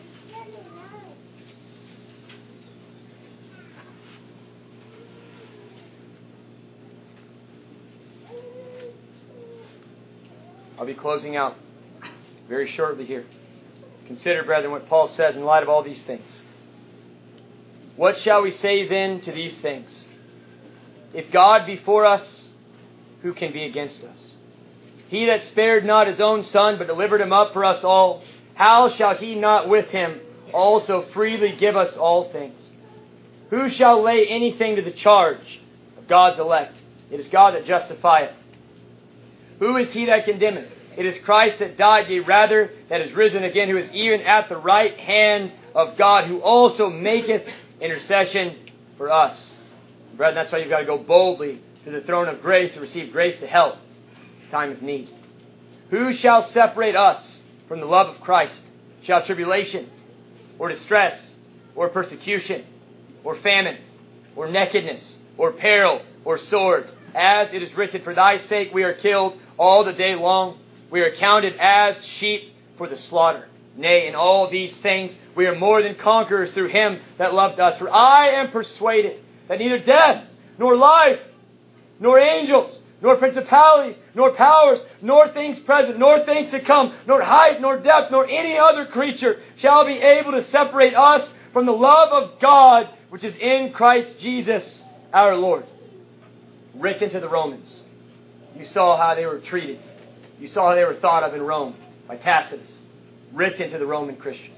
I'll be closing out very shortly here. Consider, brethren, what Paul says in light of all these things. What shall we say then to these things? If God be for us, who can be against us? He that spared not His own Son, but delivered Him up for us all, how shall He not with Him also freely give us all things? Who shall lay anything to the charge of God's elect? It is God that justifieth. Who is he that condemneth? It is Christ that died, yea, rather, that is risen again, who is even at the right hand of God, who also maketh intercession for us. Brethren, that's why you've got to go boldly to the throne of grace to receive grace to help in time of need. Who shall separate us from the love of Christ? Shall tribulation, or distress, or persecution, or famine, or nakedness, or peril, or sword? As it is written, for thy sake we are killed all the day long. We are counted as sheep for the slaughter. Nay, in all these things we are more than conquerors through Him that loved us. For I am persuaded that neither death, nor life, nor angels, nor principalities, nor powers, nor things present, nor things to come, nor height, nor depth, nor any other creature shall be able to separate us from the love of God which is in Christ Jesus our Lord. Written to the Romans. You saw how they were treated. You saw how they were thought of in Rome by Tacitus. Written to the Roman Christians.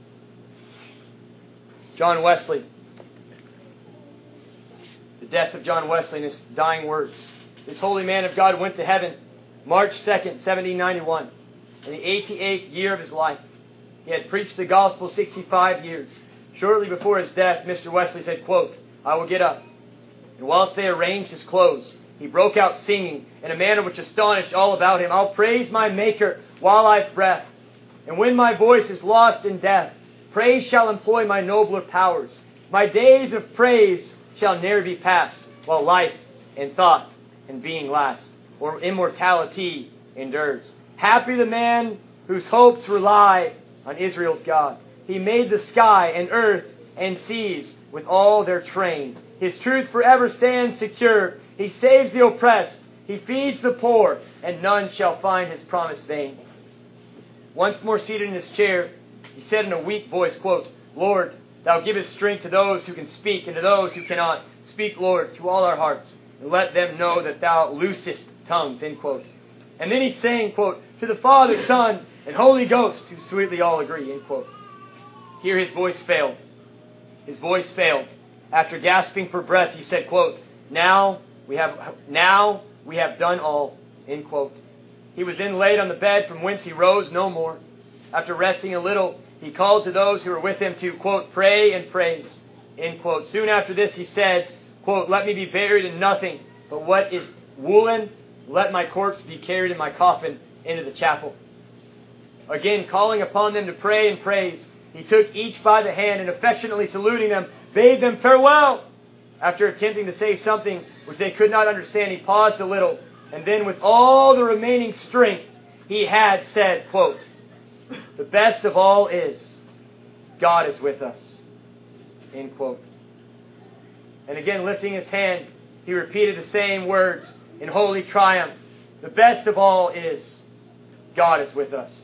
John Wesley. The death of John Wesley in his dying words. This holy man of God went to heaven March second, seventeen ninety-one. In the eighty-eighth year of his life. He had preached the gospel sixty-five years. Shortly before his death, Mister Wesley said, quote, I will get up. And whilst they arranged his clothes, he broke out singing in a manner which astonished all about him. I'll praise my Maker while I've breath. And when my voice is lost in death, praise shall employ my nobler powers. My days of praise shall ne'er be past, while life and thought and being last, or immortality endures. Happy the man whose hopes rely on Israel's God. He made the sky and earth and seas with all their train. His truth forever stands secure. He saves the oppressed. He feeds the poor, and none shall find his promise vain. Once more seated in his chair, he said in a weak voice, quote, Lord, Thou givest strength to those who can speak, and to those who cannot. Speak, Lord, to all our hearts, and let them know that Thou loosest tongues, end quote. And then he's saying, quote, to the Father, Son, and Holy Ghost, who sweetly all agree, end quote. Here his voice failed. His voice failed. After gasping for breath, he said, quote, Now we have now we have done all, end quote. He was then laid on the bed from whence he rose no more. After resting a little, he called to those who were with him to, quote, pray and praise, end quote. Soon after this he said, quote, Let me be buried in nothing but what is woolen. Let my corpse be carried in my coffin into the chapel. Again, calling upon them to pray and praise, he took each by the hand and affectionately saluting them, bade them farewell. After attempting to say something which they could not understand, he paused a little, and then with all the remaining strength he had said, quote, The best of all is, God is with us, end quote. And again, lifting his hand, he repeated the same words in holy triumph. The best of all is, God is with us.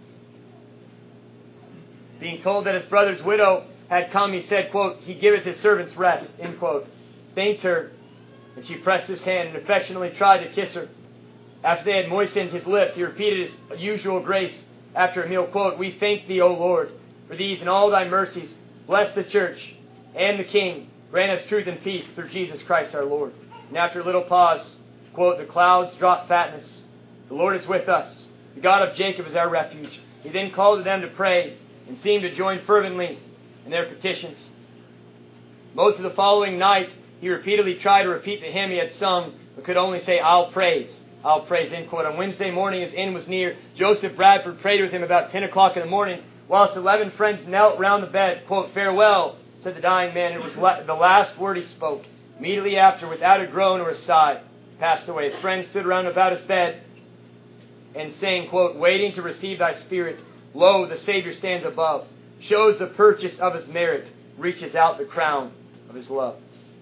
Being told that his brother's widow had come, he said, quote, He giveth his servants rest, end quote. Thanked her, and she pressed his hand and affectionately tried to kiss her. After they had moistened his lips, he repeated his usual grace after a meal, quote, We thank thee, O Lord, for these and all thy mercies. Bless the church and the King. Grant us truth and peace through Jesus Christ our Lord. And after a little pause, quote, The clouds drop fatness. The Lord is with us. The God of Jacob is our refuge. He then called to them to pray and seemed to join fervently in their petitions. Most of the following night, he repeatedly tried to repeat the hymn he had sung, but could only say, I'll praise, I'll praise, end quote. On Wednesday morning, his end was near. Joseph Bradford prayed with him about ten o'clock in the morning, whilst eleven friends knelt round the bed. Quote, Farewell, said the dying man. It was la- the last word he spoke. Immediately after, without a groan or a sigh, passed away. His friends stood round about his bed and saying, quote, Waiting to receive thy spirit. Lo, the Savior stands above, shows the purchase of his merit, reaches out the crown of his love.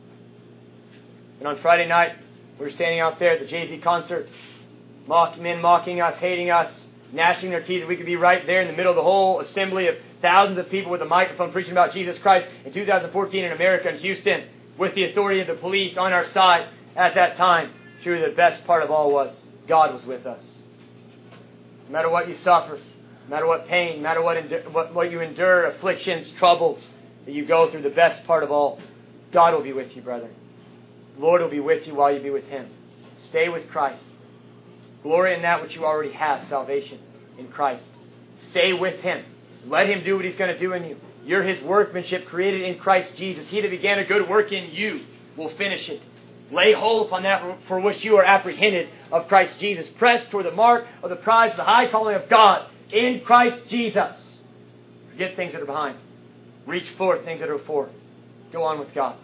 And on Friday night, we were standing out there at the Jay-Z concert, mock, men mocking us, hating us, gnashing their teeth. We could be right there in the middle of the whole assembly of thousands of people with a microphone preaching about Jesus Christ in two thousand fourteen in America and Houston, with the authority of the police on our side at that time. Truly, the best part of all was God was with us. No matter what you suffer, no matter what pain, no matter what, endu- what, what you endure, afflictions, troubles that you go through, the best part of all, God will be with you, brother. The Lord will be with you while you be with Him. Stay with Christ. Glory in that which you already have, salvation in Christ. Stay with Him. Let Him do what He's going to do in you. You're His workmanship created in Christ Jesus. He that began a good work in you will finish it. Lay hold upon that for which you are apprehended of Christ Jesus. Press toward the mark of the prize of the high calling of God in Christ Jesus. Forget things that are behind. Reach forth things that are before. Go on with God.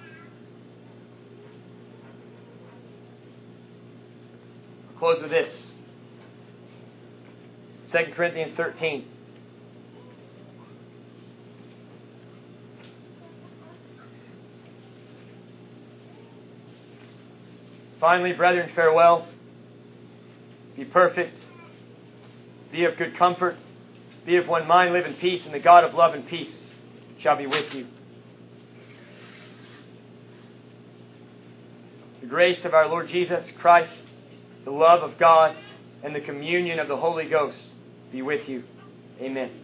I'll close with this. Second Corinthians thirteen. Finally, brethren, farewell. Be perfect. Be of good comfort. Be of one mind. Live in peace. And the God of love and peace shall be with you. The grace of our Lord Jesus Christ, the love of God, and the communion of the Holy Ghost be with you. Amen.